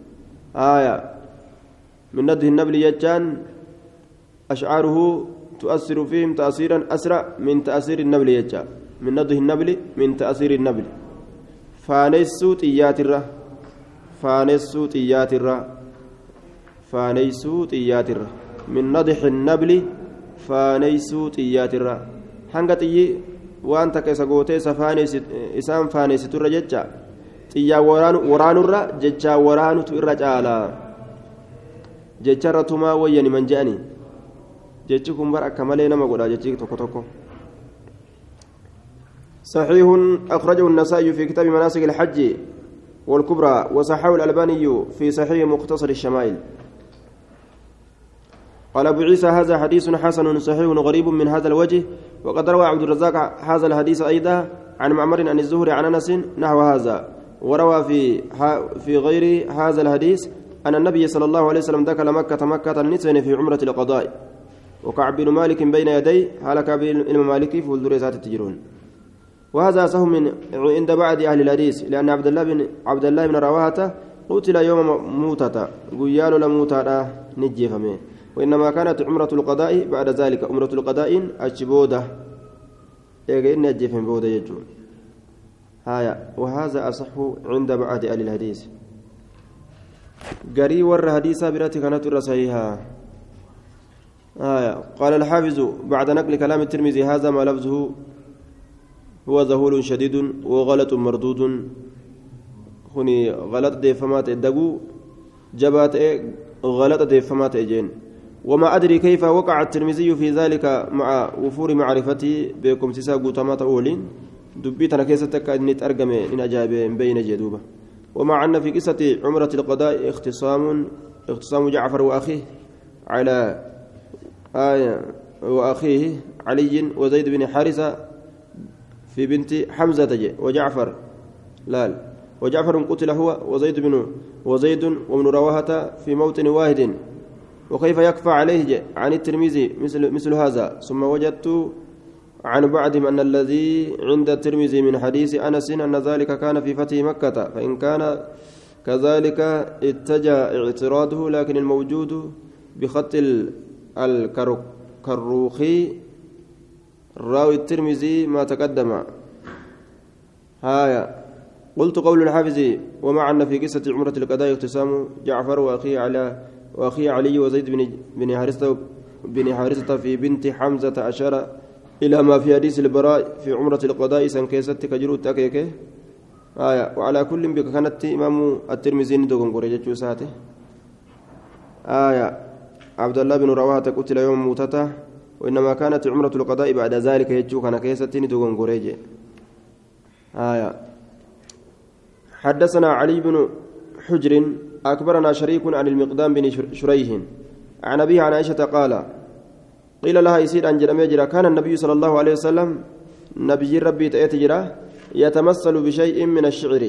من ندح النبل يجان أشعاره تؤثر فيهم تأثيرا أسرع من تأثير النبل يجان من نضه النبل من تأثير النبل فانيسو تياترة فانيسو تياترة فانيسو تياترة من نضح النبل فانيسو تياترة حنقتي وانت كيسقوتي سفانيس إسام فانيس ترى جتشا تيا وران الرا جتشا وران ترى جتشا رتما ويني من جاني جتشكم برأك مالينا ما قولا جتشك توكو توكو صحيح أخرجه النسائي في كتاب مناسك الحج والكبرى وصححه الألباني في صحيح مختصر الشمائل قال أبو عيسى هذا حديث حسن صحيح غريب من هذا الوجه وقد روى عبد الرزاق هذا الحديث أيضا عن معمر عن الزهري عن أنس نحو هذا وروى في غير هذا الحديث أن النبي صلى الله عليه وسلم دخل مكة النسوين في عمرة القضاء وكعب بن مالك بين يدي هلك بالمالكي في الدريسات التجرون وهذا سهم عند بعض أهل الحديث لأن عبد الله بن رواحة قتل يوم موتة قيال لموتة نجيفمه وإنما كانت عمرة القضاء بعد ذلك عمرة القضاء الشبودة إن نجيفم بودة يجون وهذا أصح عند بعض أهل الحديث قري ور حديثة براتي كانت الرسائها قال الحافظ بعد نقل كلام الترمذي هذا ما لفظه هو ذهول شديد وغلط مردود خني غلط دي فمات الدقو جبات غلطة فما تجين وما أدري كيف وقع الترمذي في ذلك مع وفور معرفتي بكم تساقو تمات أولين دبيتنا كيستك أن نتأرقم إن أجاب بين جدوبة ومع أن في قصة عمرة القضاء اختصام جعفر وأخيه على وأخيه علي وزيد بن حارثة في بنت حمزة وجعفر وجعفر قتل هو وزيد وابن رواحة في موطن واحد وكيف يكفى عليه عن الترمذي مثل هذا ثم وجدت عن بعضهم أن الذي عند الترمذي من حديث أنس أن ذلك كان في فتح مكة فإن كان كذلك اتجه اعتراضه لكن الموجود بخط الكروخي راوي الترمذي ما تقدم هايا قلت قول الحافظ ومع أن في قصة عمرة القضاء اقتسام جعفر وأخي علي وزيد بن حارثة في بنت حمزة أشار إلى ما في حديث البراء في عمرة القضاء سنكيست كجرو تاكيكي وعلى كل بك كانت إمام الترمذي ندوغن قريجة ساته عبد الله بن رواحة قتل يوم موتته وإنما كانت عمرة القضاء بعد ذلك يجو كان كيست ندوغن قريجة حدثنا علي بن حجر أكبرنا شريك عن المقدام بن شريح عن أبيه عن عائشة قال قيل لها يسير أن جرى كان النبي صلى الله عليه وسلم نبي ربي تأتجرا يتمثل بشيء من الشعر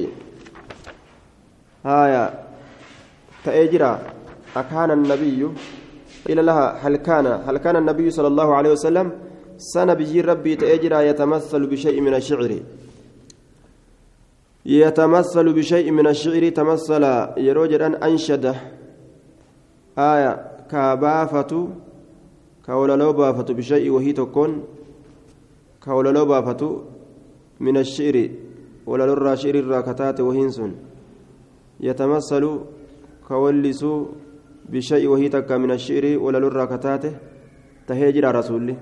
تأجرا أكان النبي قيل لها هل كان النبي صلى الله عليه وسلم سنبي ربي تأجرا يتمثل بشيء من الشعر يتمثل بشيء من الشعر تمثل يروج أن أنشده كبافة كولولو بافة بشيء وهي تكون كولولو بافة من الشعر ولا لرى شعر الراكتات وهنسون يتمثل كولس بشيء وهي تكا من الشعر ولا لرى كتاته تهجر رسولي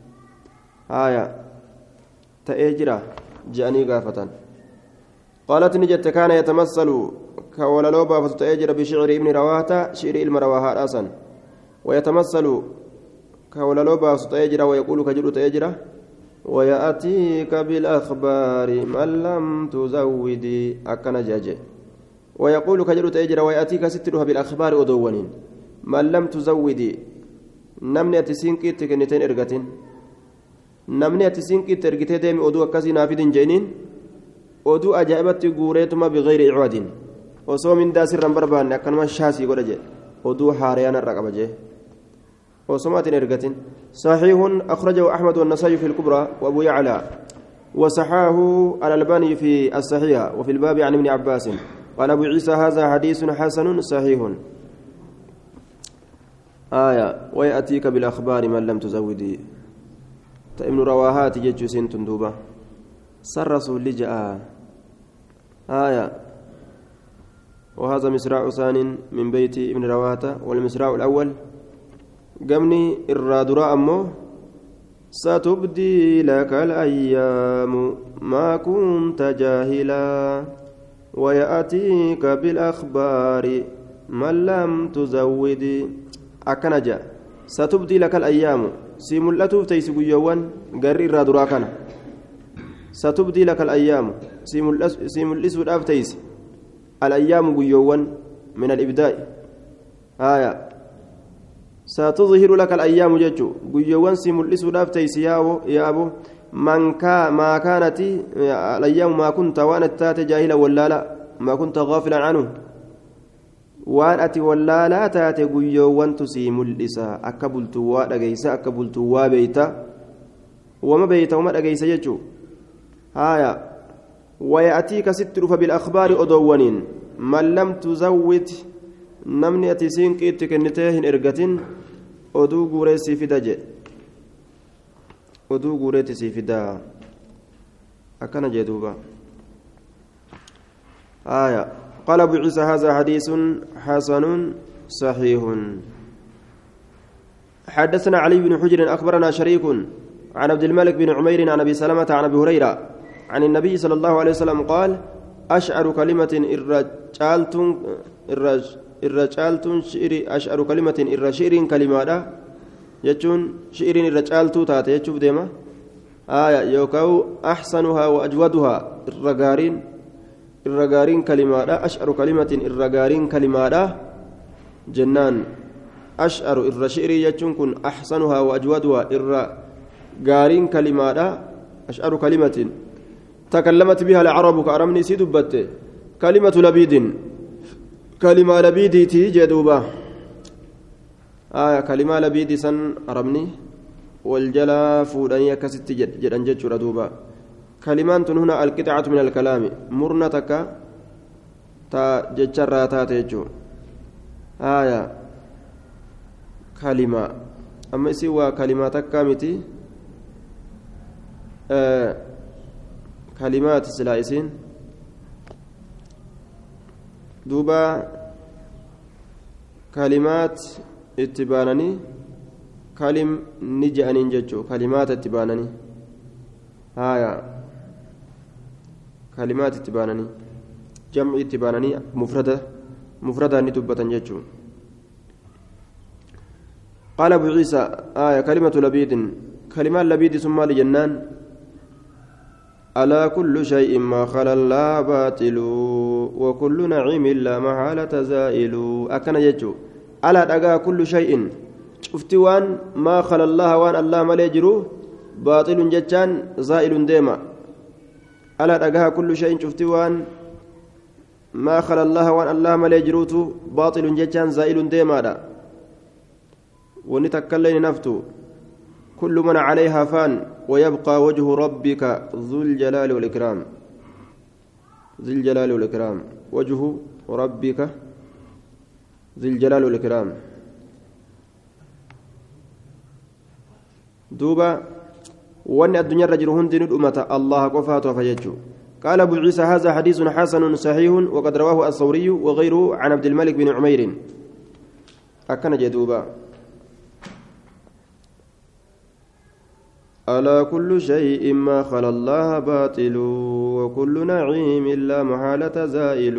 تهجر جاني قافة قالت نجت كان يتمثل كولولو بافة تهجر بشعر ابن رواحة شعر المرواها راسا ويتمثل كولولو بافة تهجر ويقول كجر تهجر ويأتيك بالأخبار من لم تزودي أكن جاجي ويقول كجر تأجر ويأتيك سترها بالأخبار أدوانين من لم تزودي نمني أتسينكي تكنتين إرغتين نمني أتسينكي ترغتين ديم أدو أكاسي نافذين جينين أدو أجابت قوريتما بغير إعواد وصو من داسر رمبربان أكنما شاسي قرجي أدو حاريان الرقب جي وصمات إرغتين صحيح أخرجه أحمد والنسائي في الكبرى وأبو يعلى وصحاه الألباني في الصحيح وفي الباب عن ابن عباس قال أبو عيسى هذا حديث حسن صحيح ويأتيك بالأخبار من لم تزودي ابن رواهات جيجوسين تندوبة سر رسول لجأ وهذا مسراع ثان من بيت ابن رواهة والمسراع الأول قمني الرادراء أمه ستبدي لك الأيام ما كنت جاهلا ويأتيك بالأخبار من لم تزود أكنجا ستبدي لك الأيام سيملتو تيسق يوان قرر الرادراء كان ستبدي لك الأيام سيملسو الأفتيس الأيام يوان من الإبداء ستظهر لك الأيام ججو قيوان سيملسو الأفتيس يا أبو ما كانت الأيام ما كنت وأنا تات جاهلا ولا لا ما كنت غافلا عنه وأن أتي ولا لا تات قيوان تسيم الإساء أكبلت ودقيس أكبلت وبيتا وما بيتا وما دقيس ججو ويأتيك ستر فبالأخبار أدوانين من لم تزود نمني أتسين كيتك النتاهن إرقتين أدو قريسي في دجي oduu guureetti sii fidaa akkana jee duuba قال أبو عيسى هذا حديث حسن صحيح حدثنا علي بن حجر أخبرنا شريك عن عبد الملك بن عمير عن أبي سلمة عن أبي هريرة عن النبي صلى الله عليه وسلم قال أشعر كلمة الرجالتون شعري أشعر كلمة الرشعر كلمة يجون شعر الرجال توتات يجوب ديما يوكاو أحسنها وأجودها الرجارين كلمة أشعر كلمة الرجارين كلمة جنان أشعر الرشعر يجون كن أحسنها وأجودها الرجارين كلمة أشعر كلمة تكلمت بها العرب كأرمني سيدبت كلمة لبيد كلمة لبيدي تيجي دوبا كلمة لبيدي سن أرمني والجلا فودانية كست جدًا جدًا دوبا كلمات هنا القطعة من الكلام مرنتك تا جدًا تاتيجو كلمة أما سوى كلماتك كامتي كلمات سلائسين دوبا كلمات اتبانني كلم نجأني جتشو كلمات اتبانني كلمات اتبانني جمع اتبانني مفردة نتبة جتشو قال أبو عيسى كلمة لبيد كلمات لبيد ثم لجنان ألا كل شيء ما خلا الله باطل وكل نعيم لا محالة زائل أكن يجو ألا دغا كل شيء شفتي وان ما خلا الله وان الله مليجرو باطل جتان زائل ديما ألا دغا كل شيء شفتي وان ما خلا الله وان الله مليجروتو باطل جتان زائل ديما دا ونتكلم نفتو كل من عليها فان ويبقى وجه ربك ذو الجلال والإكرام ذي الجلال والإكرام وجه ربك ذي الجلال والإكرام دوبا وأن الدنيا رجل هندن الأمة الله قفاته فيجو قال أبو عيسى هذا حديث حسن صحيح وقد رواه الثوري وغيره عن عبد الملك بن عمير أكن جدوبا ألا كل شيء ما خلا الله باطل وكل نعيم لا محالة زائل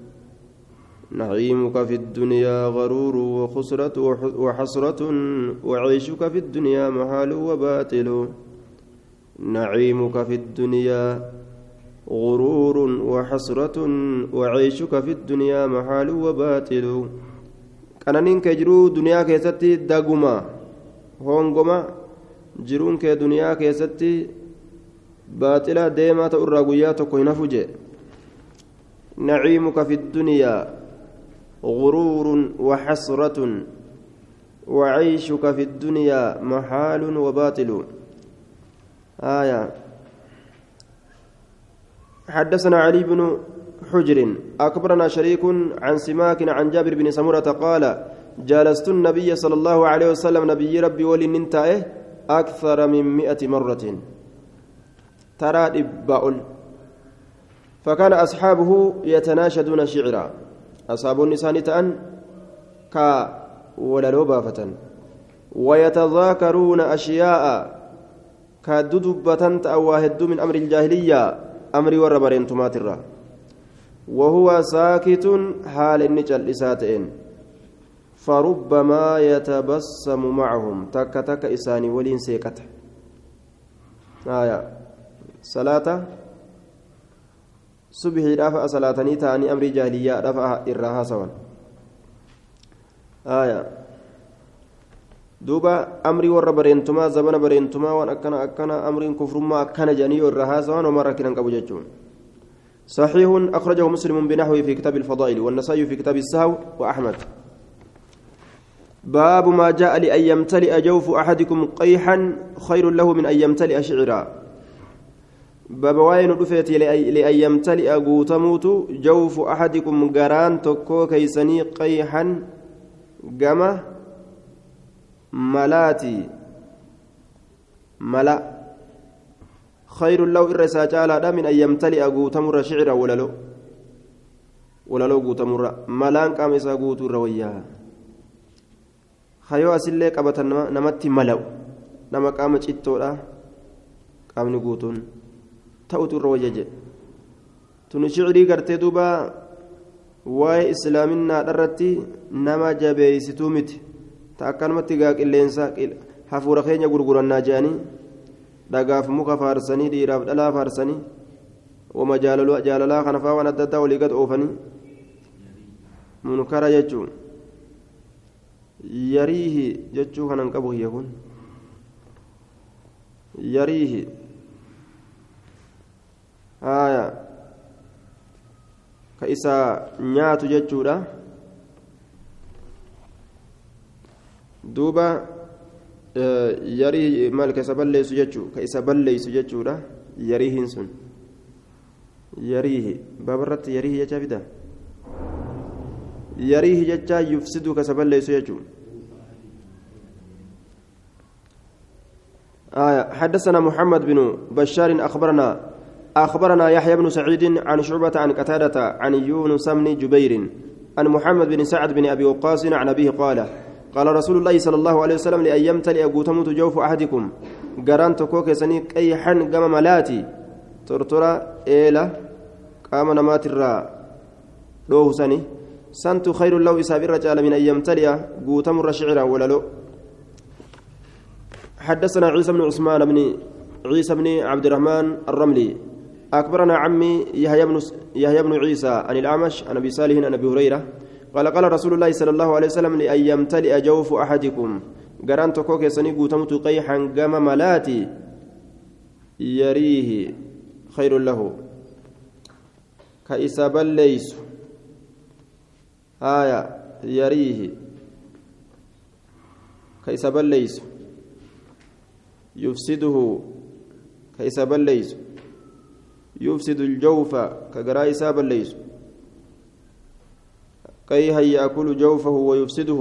نعيمك في الدنيا غرور وخسرة وحسرة وعيشك في الدنيا محال وباطل نعيمك في الدنيا غرور وحسرة وعيشك في الدنيا محال وباطل كاننين كجرو دنيا كيستي داغوما هونغوما jiruun kee duniyaa keessatti baaxila deemaa ta'u irraa guyyaa tokko hin hafu jee naciimuka fi ddunyaa guruurun waxasratun وعيشك في الدنيا محال وباطل حدثنا علي بن حجر أكبرنا شريك عن سماك عن جابر بن سمرة قال جالست النبي صلى الله عليه وسلم نبي ربي ولي ننتهي أكثر من 100 مرة ترى إباؤل فكان أصحابه يتناشدون شعرا أصحاب النساء تأن كا وللو بافة ويتذاكرون أشياء كددبة أواهد من أمر الجاهلية أمر وربرين تماترا وهو ساكت حال النجل إساتين فربما يتبسم معهم تك تك إساني ولين سيكته صلاة صبح رافع صلاتني تاني أمر جاهلية رفع إرها سوا دوبا أمري ور برينتما زبنا برينتما وان أكنا أمر كفر ما أكنا جاني إرها سوا وما ركنا كبجتون صحيح أخرجه مسلم بنحوه في كتاب الفضائل والنسائي في كتاب السهو وأحمد باب ما جاء لأن يمتلئ جوف أحدكم قيحا خير له من أن يمتلئ شعرا باب وين رفيت لأن يمتلئ قوتموت جوف أحدكم قران تكو كيسني قيحا قمة ملاتي ملا خير له إرساج على من أن يمتلئ قوتمر شعرا ولو قوتمر ملان قام إسا قوت الرويا hayoo asillee qabatan namatti mala'u nama qaama cittoodha qaamni guutuun ta'utu irra wayyaje tuni shicrii gartee duuba waa'ee islaaminaa dharratti nama jabeeysituu miti ta akkanumatti qilleensa hafuura keenya gurgurannaa jedhanii dhagaaf muka faarsanii dhiiraaf dhalaa faarsanii wama jaalalaa kana faa waan adda addaa walii gad oofanii munkara jechuun yariihi jechuu kanan qabu hiyya kun yariihi haya ka isa nyaatu jechuudha duuba yarii maal ka isa balleessu jechuu ka isa balleessu jechuudha yariihin sun yariihi baabarratti yariihi jechaa fida yariihi jechaa yufsidu ka isa balleessu jechuu حدثنا محمد بن بشار أخبرنا يحيى بن سعيد عن شعبة عن قتادة عن يونس بن جبير عن محمد بن سعد بن أبي وقاص عن أبيه قال رسول الله صلى الله عليه وسلم لأن يمتلئ قوتمت جوف أحدكم قران تكوك سنيك أي حن قام ملاتي ترترى إيلا قام نمات الراء لوه سني سنت خير له إساب الرجال من أن يمتلئ قوتم الرشعر ولا لو حدثنا عيسى بن عثمان بن عيسى بن عبد الرحمن الرملي أكبرنا عمي يحيى بن عيسى عن الأعمش عن أبي صالح عن أبي هريرة قال رسول الله صلى الله عليه وسلم لأن يمتلئ جوف أحدكم قران تكوك سني قوتمت قيحا قام ملاتي يريه خير له كإساب ليس آية يريه كإساب ليس يفسده كإساب ليس يفسد الجوف كقراء إساب ليس كيها يأكل جوفه ويفسده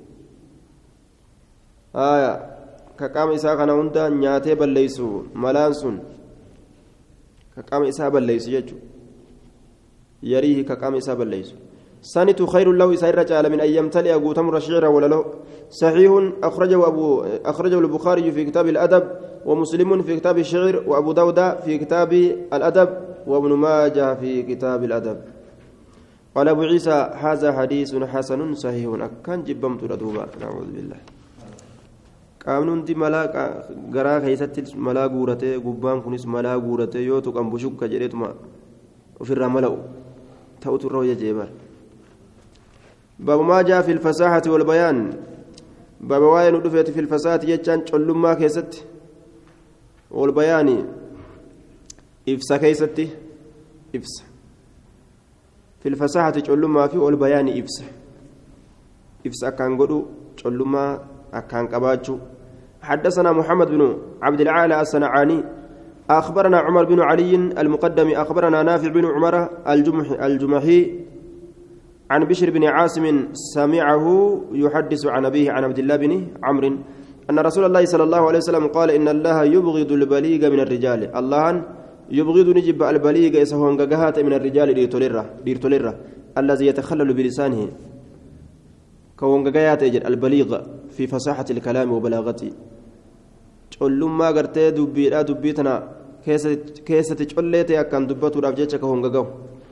كقام إساقنا هندا نياتي بليسو ملانسون كقام إساب الليس يجو يريه كقام إساب الليس سنة خير له إسائر رجال من أن يمتلئ قوتم الشعر ولا له صحيح أخرجه البخاري في كتاب الأدب ومسلم في كتاب الشعر وأبو داود في كتاب الأدب وابن ماجه في كتاب الأدب قال أبو عيسى هذا حديث حسن صحيح أكان جبمت ردوبا نعوذ بالله قامنون دي ملاك غرا كيست ملا غورته غبان كنس ملا غورته يوتو كان بشك جريتما وفي الرملو توت الرويه جيبر باب ما جاء في الفصاحة والبيان باب واين دفيت في الفصاحة يجان چلما كيست والبيان إفسا كيست إفسا في الفصاحة چلما في والبيان إفسا إفسا كان قدو چلما أكان قباتشو حدثنا محمد بن عبد العالى الصنعاني أخبرنا عمر بن علي المقدم أخبرنا نافع بن عمر الجمحي عن بشر بن عاصم سمعه يحدث عن أبيه عن عبد الله بن عمرو أن رسول الله صلى الله عليه وسلم قال إن الله يبغض البليغ من الرجال الله يبغض نجب البليغ إسهون قهات من الرجال ديرتولرة الذي يتخلل بلسانه كون قهات البليغ في فصاحة الكلام وبلاغته لما قرتي دبيتنا كيسة تشوليتي أكان دبته رافجتك كون قهو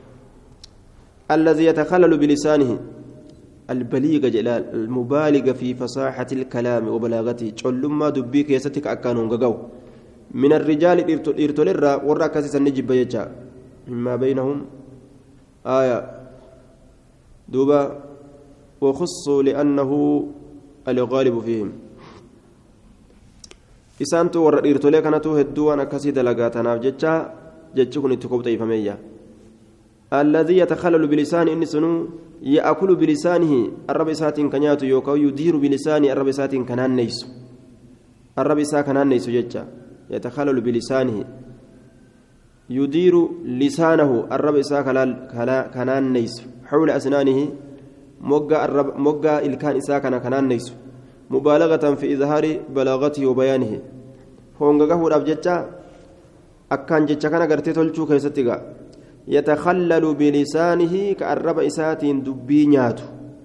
الذي يتخلل بلسانه البليغ جلال المبالغ في فصاحة الكلام وبلاغته لما دبي كيستك أكان قهو من الرجال إرتولرا والركاسس النجب بيجا مما بينهم آية دوبا وخصوا لأنه الغالب فيهم إسانتو ورئيرتولي كانتو هدوان أكاسي دلقاتنا جتشكن اتكوب طيفمية الذي يتخلل بلسان إن سنو يأكل بلسانه الرب ساتين كنياتو يوكو يدير بلسانه الرب ساتين كنان نيسو الرب سا كنان نيسو جتشا يتخلل بلسانه يدير لسانه الرب سا كنان نيسو حول أسنانه مقا الكان إسا كنان نيسو مبالغة في إظهار بلاغته وبيانه هونغا رابجتشا أكان جتشا كان غرتي تولچو كيستيغا يتخلل بلسانه كأرب إسات دبي نياتو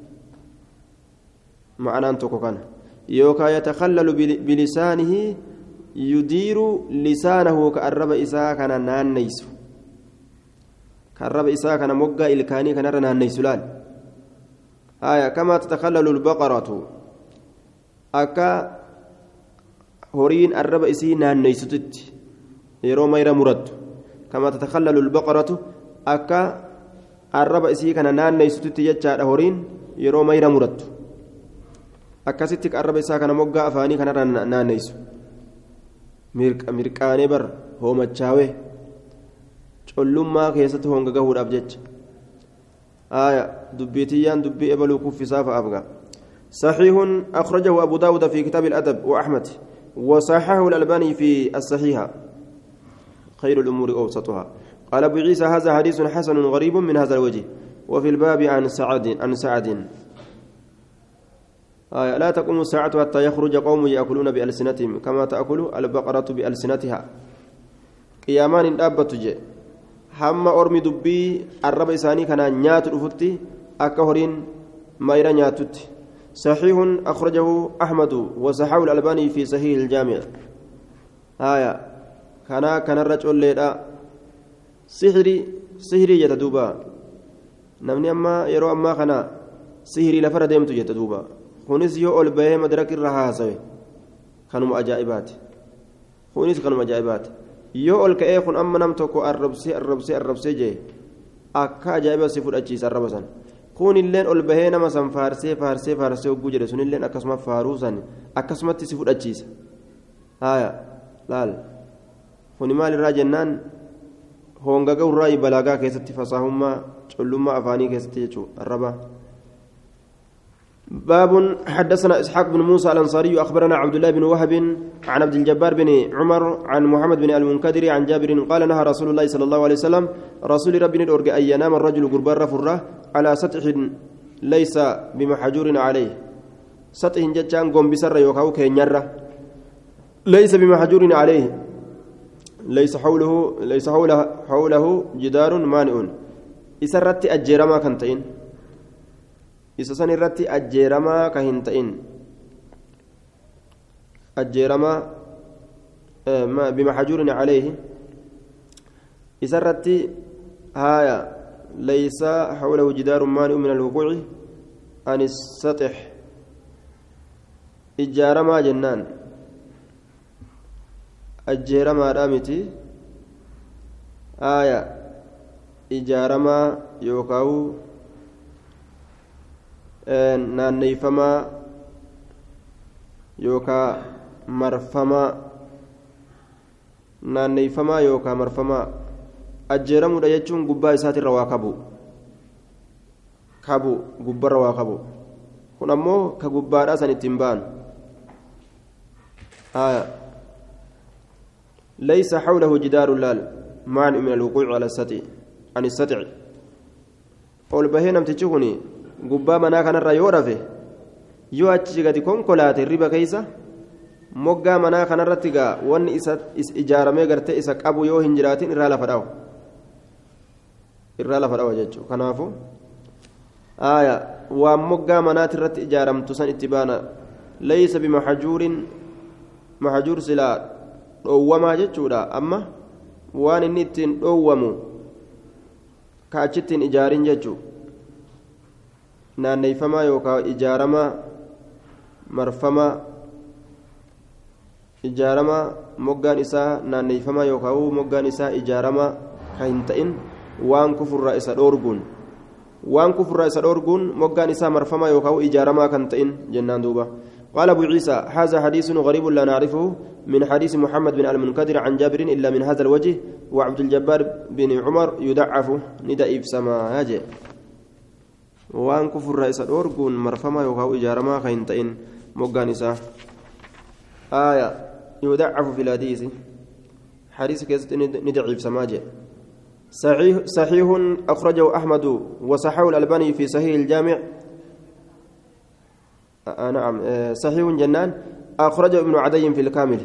معنى أنتو كان يوكا يتخلل بلسانه يدير لسانه كأرب إسا كان نان نيسو كالرب إساء كان مقا الكاني كان رنا النيسلال كما تتخلل البقرة أكا هورين الرب إسينا النيستت يرو مير مرد كما تتخلل البقرة أكا الرب إسي كان نان نيستت يجا هورين يرو مير مرد أكا ستك الرب إساء كان مقا أفاني كان رنا نان نيسو mirqaanee bar hoomachaawee collummaa keessatti honga gahuudhaaf jecha dubbiitiyyaan dubbii ebaluu kuffisaa fa'aaf gaa صحيح أخرجه أبو داود في كتاب الأدب وأحمد وصححه الألباني في الصحيحة خير الأمور أوسطها قال أبو عيسى هذا حديث حسن غريب من هذا الوجه وفي الباب عن سعد لا تقوم الساعة حتى يخرج قوم يأكلون بألسنتهم كما تأكل البقرة بألسنتها قيامان دابة جي هم أرمي دبي الرب إساني كان نيات الأفتي أكهرين مايرا نياتت صحيح أخرجه أحمد وصححه الألباني في صحيح الجامع كان الرجل ليلا سحري يتدوبا نمني أما يرو أما كان سحري لفرد يمتو يتدوبا kunis yoo ol bahee madaraka irra haasawe kanuma ajaa'ibaati yoo ol ka'ee kun amma nam tokko arrabsee jee akka ajaa'iba si fudhachiisa arraba san kun illeen ol bahee nama san faarsee hogguu jedhe sun illeen akkasuma faaruu san akkasumatti si fudhachiisa laal kuni maalirraa jennaan honga gahurraa balaagaa keessatti fasaahummaa collummaa afaanii keessatti jechuudha arraba باب حدثنا إسحاق بن موسى الأنصاري أخبرنا عبد الله بن وهب عن عبد الجبار بن عمر عن محمد بن المنكدر عن جابر قال نهى رسول الله صلى الله عليه وسلم رسول ربنا الأرجع أن ينام الرجل قربان رفره على سطح ليس بمحجور عليه سطح جتان قم بسر يوكاو كينيرة ليس بمحجور عليه ليس حوله جدار مانع إسرت أجرما كنتين isa san irratti ajjeeramaa ka hin ta'in ajjeeramaa bimaxajuurin calayhi isa irratti haaya laysa xawlahu jidaarun maani'u min alwuquuci an issaxix ijaaramaa jennaan ajjeeramaadha miti haaya ijaaramaa yookaawu naanneeyfamaa yookaa marfamaa ajjeeramuudha jechuun gubbaa isaatirra waa kabu gubbarra waa kabu kun ammoo ka gubbaadhaa san ittiin ba'an laysa xawlahu jidaaru laal maani'u min alwuquuci ala an issaxici ol bahee namtichi kuni gubbaa manaa kanarra yoo rafe yoo achi gadi konkolaate riba keeysa moggaa manaa kanarratti gaa wanni isa ijaaramee gartee isa qabu yoo hin jiraatin irraa lafa dhawa jechuudha kanaafu waan moggaa manaati irratti ijaaramtu san itti baana laysa bimaxajuur silaa dhoowwamaa jechuudha amma waan inni ittiin dhoowwamu ka achittiin ijaarin jechuudha naanneeyfamaa yookaan ijaaramaa marfamaa ijaaramaa moggaan isaa naanneeyfamaa yookaan moggaan isaa ijaaramaa kan hin ta'in waan kufurraa isa dhoorguun moggaan isaa marfamaa yookaan ijaaramaa kan ta'in jennaan duuba قال أبو عيسى هذا حديث غريب لا نعرفه من حديث محمد بن المنكدر عن جابر إلا من هذا الوجه وعبد الجبار بن عمر يدعف ندائف سماهاج وان كفر رئيس الأورجون مرفما يوهو إجارما خينتين مقانسا يدعف في الحديث حديث كيست ندعف سماج صحيح أخرجه أحمد وصححه الألباني في صحيح الجامع نعم صحيح جنان أخرجه ابن عدي في الكامل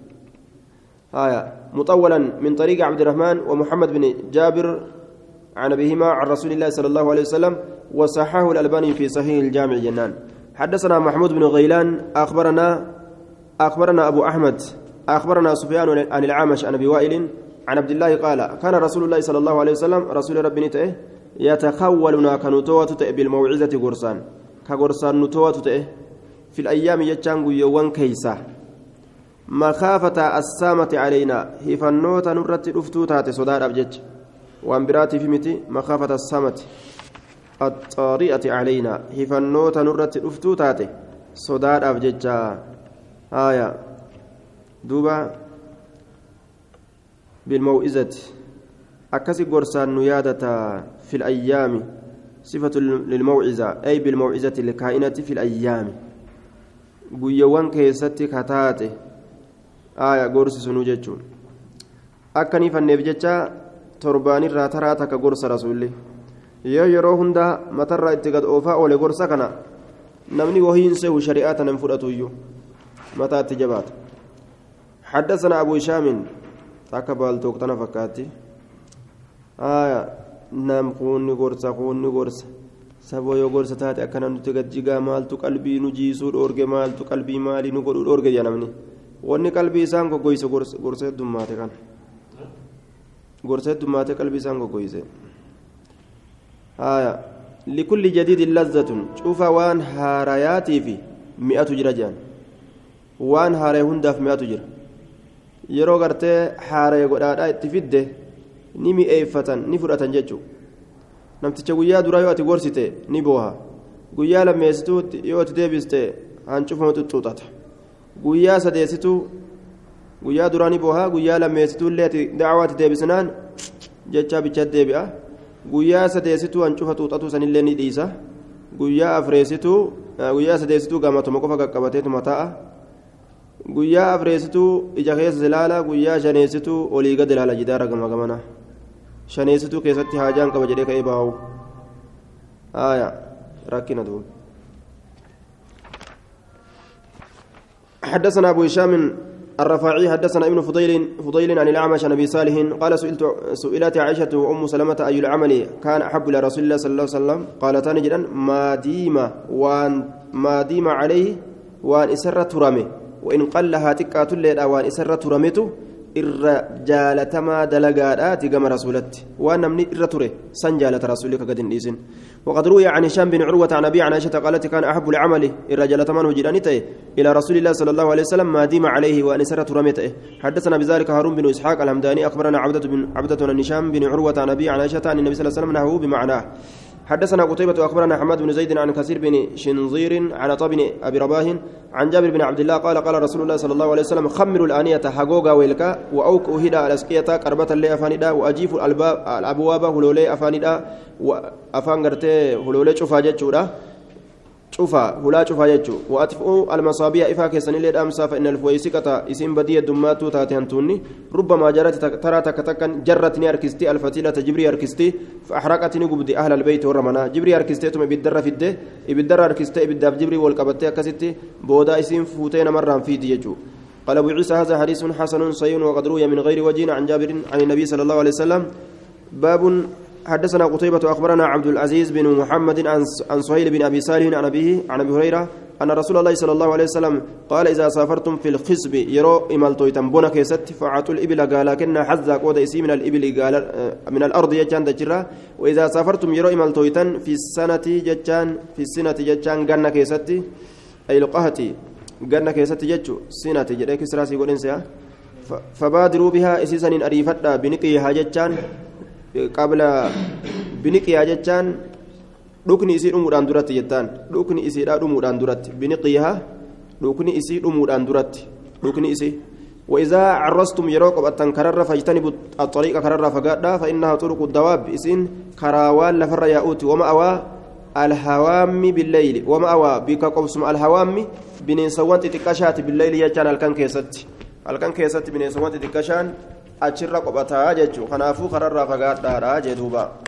مطولا من طريق عبد الرحمن ومحمد بن جابر عن أبيهما عن رسول الله صلى الله عليه وسلم وصححه الألباني في صحيح الجامع جنان حدثنا محمود بن غيلان أخبرنا أبو أحمد أخبرنا سفيان عن العامش عن أبي وائل عن عبد الله قال كان رسول الله صلى الله عليه وسلم رسول ربي نتئه يتخولنا كنتوة بالموعظة قرصان كقرصان نتوة في الأيام يجان يوان كيسة مخافة السامة علينا هي فنوتا نرت الأفتوتات صدار أبجج وأنبراتي في متي مخافة السامة الطارئة علينا هي فنوتا نرت الأفتوتات صدار أبجج آية دوبا بالموئزة أكسي قرصان نيادة في الأيام صفة للموعظة أي بالموعظة الكائنة في الأيام قيوان كيستي كتاته آية قرص سنوججون أكني فالنبجة ترباني راتراتك قرص رسولي يرو هندا متر اتقاد أوفاء ولقرص كنا نمني وهي نسيه شريعة ننفرأتو متى تجبات حدثنا أبو هشام تكبال توقتنا فكاتي نام كوني غورس سبو يو غورس تاتي أكنا نتقد جيغا مالتو قلبي نجيسو الأورغي مالتو قلبي مالي نقول الأورغي جانمني واني قلبي سانكو قويس غورس دماتي كان غورس دماتي قلبي سانكو قويس لكل جديد لذة شوف وان هارياتي في 100 جرجان وان هاري هنداف 100 جر yeroo gartee haaree godhaadhaa itti fidde ni mi'eeffatan ni fudhatan jechuudha namticha guyyaa duraa yoo ati gorsite ni booha guyyaa lammeessituutti yoo ati deebiste hancufama xuxuuxata guyyaa sadeessituu guyyaa duraa ni booha guyyaa lammeessituullee ati dacwaa ati deebisnaan jecha bicha deebi'a guyyaa sadeessituu hancufa xuuxatu sanillee ni dhiisa guyyaa afreessituu guyyaa sadeessituu gamatuma qofa qaqqabateetuma taa'a guyyaa afreessituu ija keessa ilaala guyyaa shaneessituu olii gad ilaala jidaara gama gamana shaneessituu keessatti haajaan qaba jedhee ka'ee baa'u rakkina duub حدثنا أبو هشام الرفاعي حدثنا ابن فضيل عن الأعمش عن أبي صالح قال سئلت عائشة وأم سلمة أي العمل كان أحب إلى رسول الله صلى الله عليه وسلم قالتان جدا ما ديم عليه وأن إسرت رمي وإن قلها تكات الليل أوان إسرة رميته الرجالتما دلقات كما رسولت وأنا من الرتره سنجالة رسولك قد إنسن وقد روي عن هشام بن عروة عن أبي عن عائشة قالت كان أحب العمل الرجالتما هجرانته إلى رسول الله صلى الله عليه وسلم ما ديم عليه وأن إسرة رميته حدثنا بذلك هارون بن إسحاق الهمداني أخبرنا عبدة عن هشام بن عروة عن أبي عن عائشة عن النبي صلى الله عليه وسلم نحوه بمعناه حدثنا قتيبة أخبرنا حماد بن زيد عن كثير بن شنظير عن عطاء بن أبي رباه عن جابر بن عبد الله قال رسول الله صلى الله عليه وسلم خمروا الآنية حقوقا ويلكا وأوكوا هدا الأسقية كربة اللي أفاندا وأجيفوا الأبواب هلولي أفاندا وأفان قرتي هلولي شوفا جتشورا شوفا هلا شوفا جتشو وأطفئوا المصابيح إفا كيسن اللي أمسا فإن الفويسكة اسم بدية دماتو تاتيانتوني ربما جرت ترى تكتكن جرتني أركستي الفتيلة جبري أركستي فأحرقتني قبدي أهل البيت ورمنا جبري أركستي تم بالدرة في الده بالدرة أركستي بالداب جبري والقبتي كستي بودا اسم فوتين مرة في ديجو قال أبو عيسى هذا حديث حسن صحيح وقد روي من غير وجه عن جابر عن النبي صلى الله عليه وسلم باب حدثنا قتيبة أخبرنا عبد العزيز بن محمد عن سهيل بن أبي صالح عن أبيه عن أبي هريرة أن رسول الله صلى الله عليه وسلم قال إذا سافرتم في الخصب يرو إمالتويتم بنا كيست فعاتوا الإبل قال كنا حزاك وديسي من الإبل قال من الأرض يجان دجرة وإذا سافرتم يرو إمالتويتن في السنة ججان قلنا كيست أي لقهتي قلنا كيست ججو سنة جريك سراسي قولنسا فبادروا بها إسيسا أريفتا بنقيها ججان قبل بنقيها ججان dhukni isii dhumuudhaan duratti jettaan dhukni isiidhaa dhumuudhaan duratti biniqiiha dhukni isii dhumuudhaan duratti dhukni isii وإذا عرستم يروق أتن كرر فاجتنبوا الطريق كرر فقادا فإنها طرق الدواب إسين كراوان لفر ياؤت ومأوى الهوام بالليل ومأوى بك قبسم الهوام بنين سوانت تكشات بالليل يجان الكن كيست بنين سوانت تكشان أشرق أبتها ججو خنافو كرر فقادا راجدوبا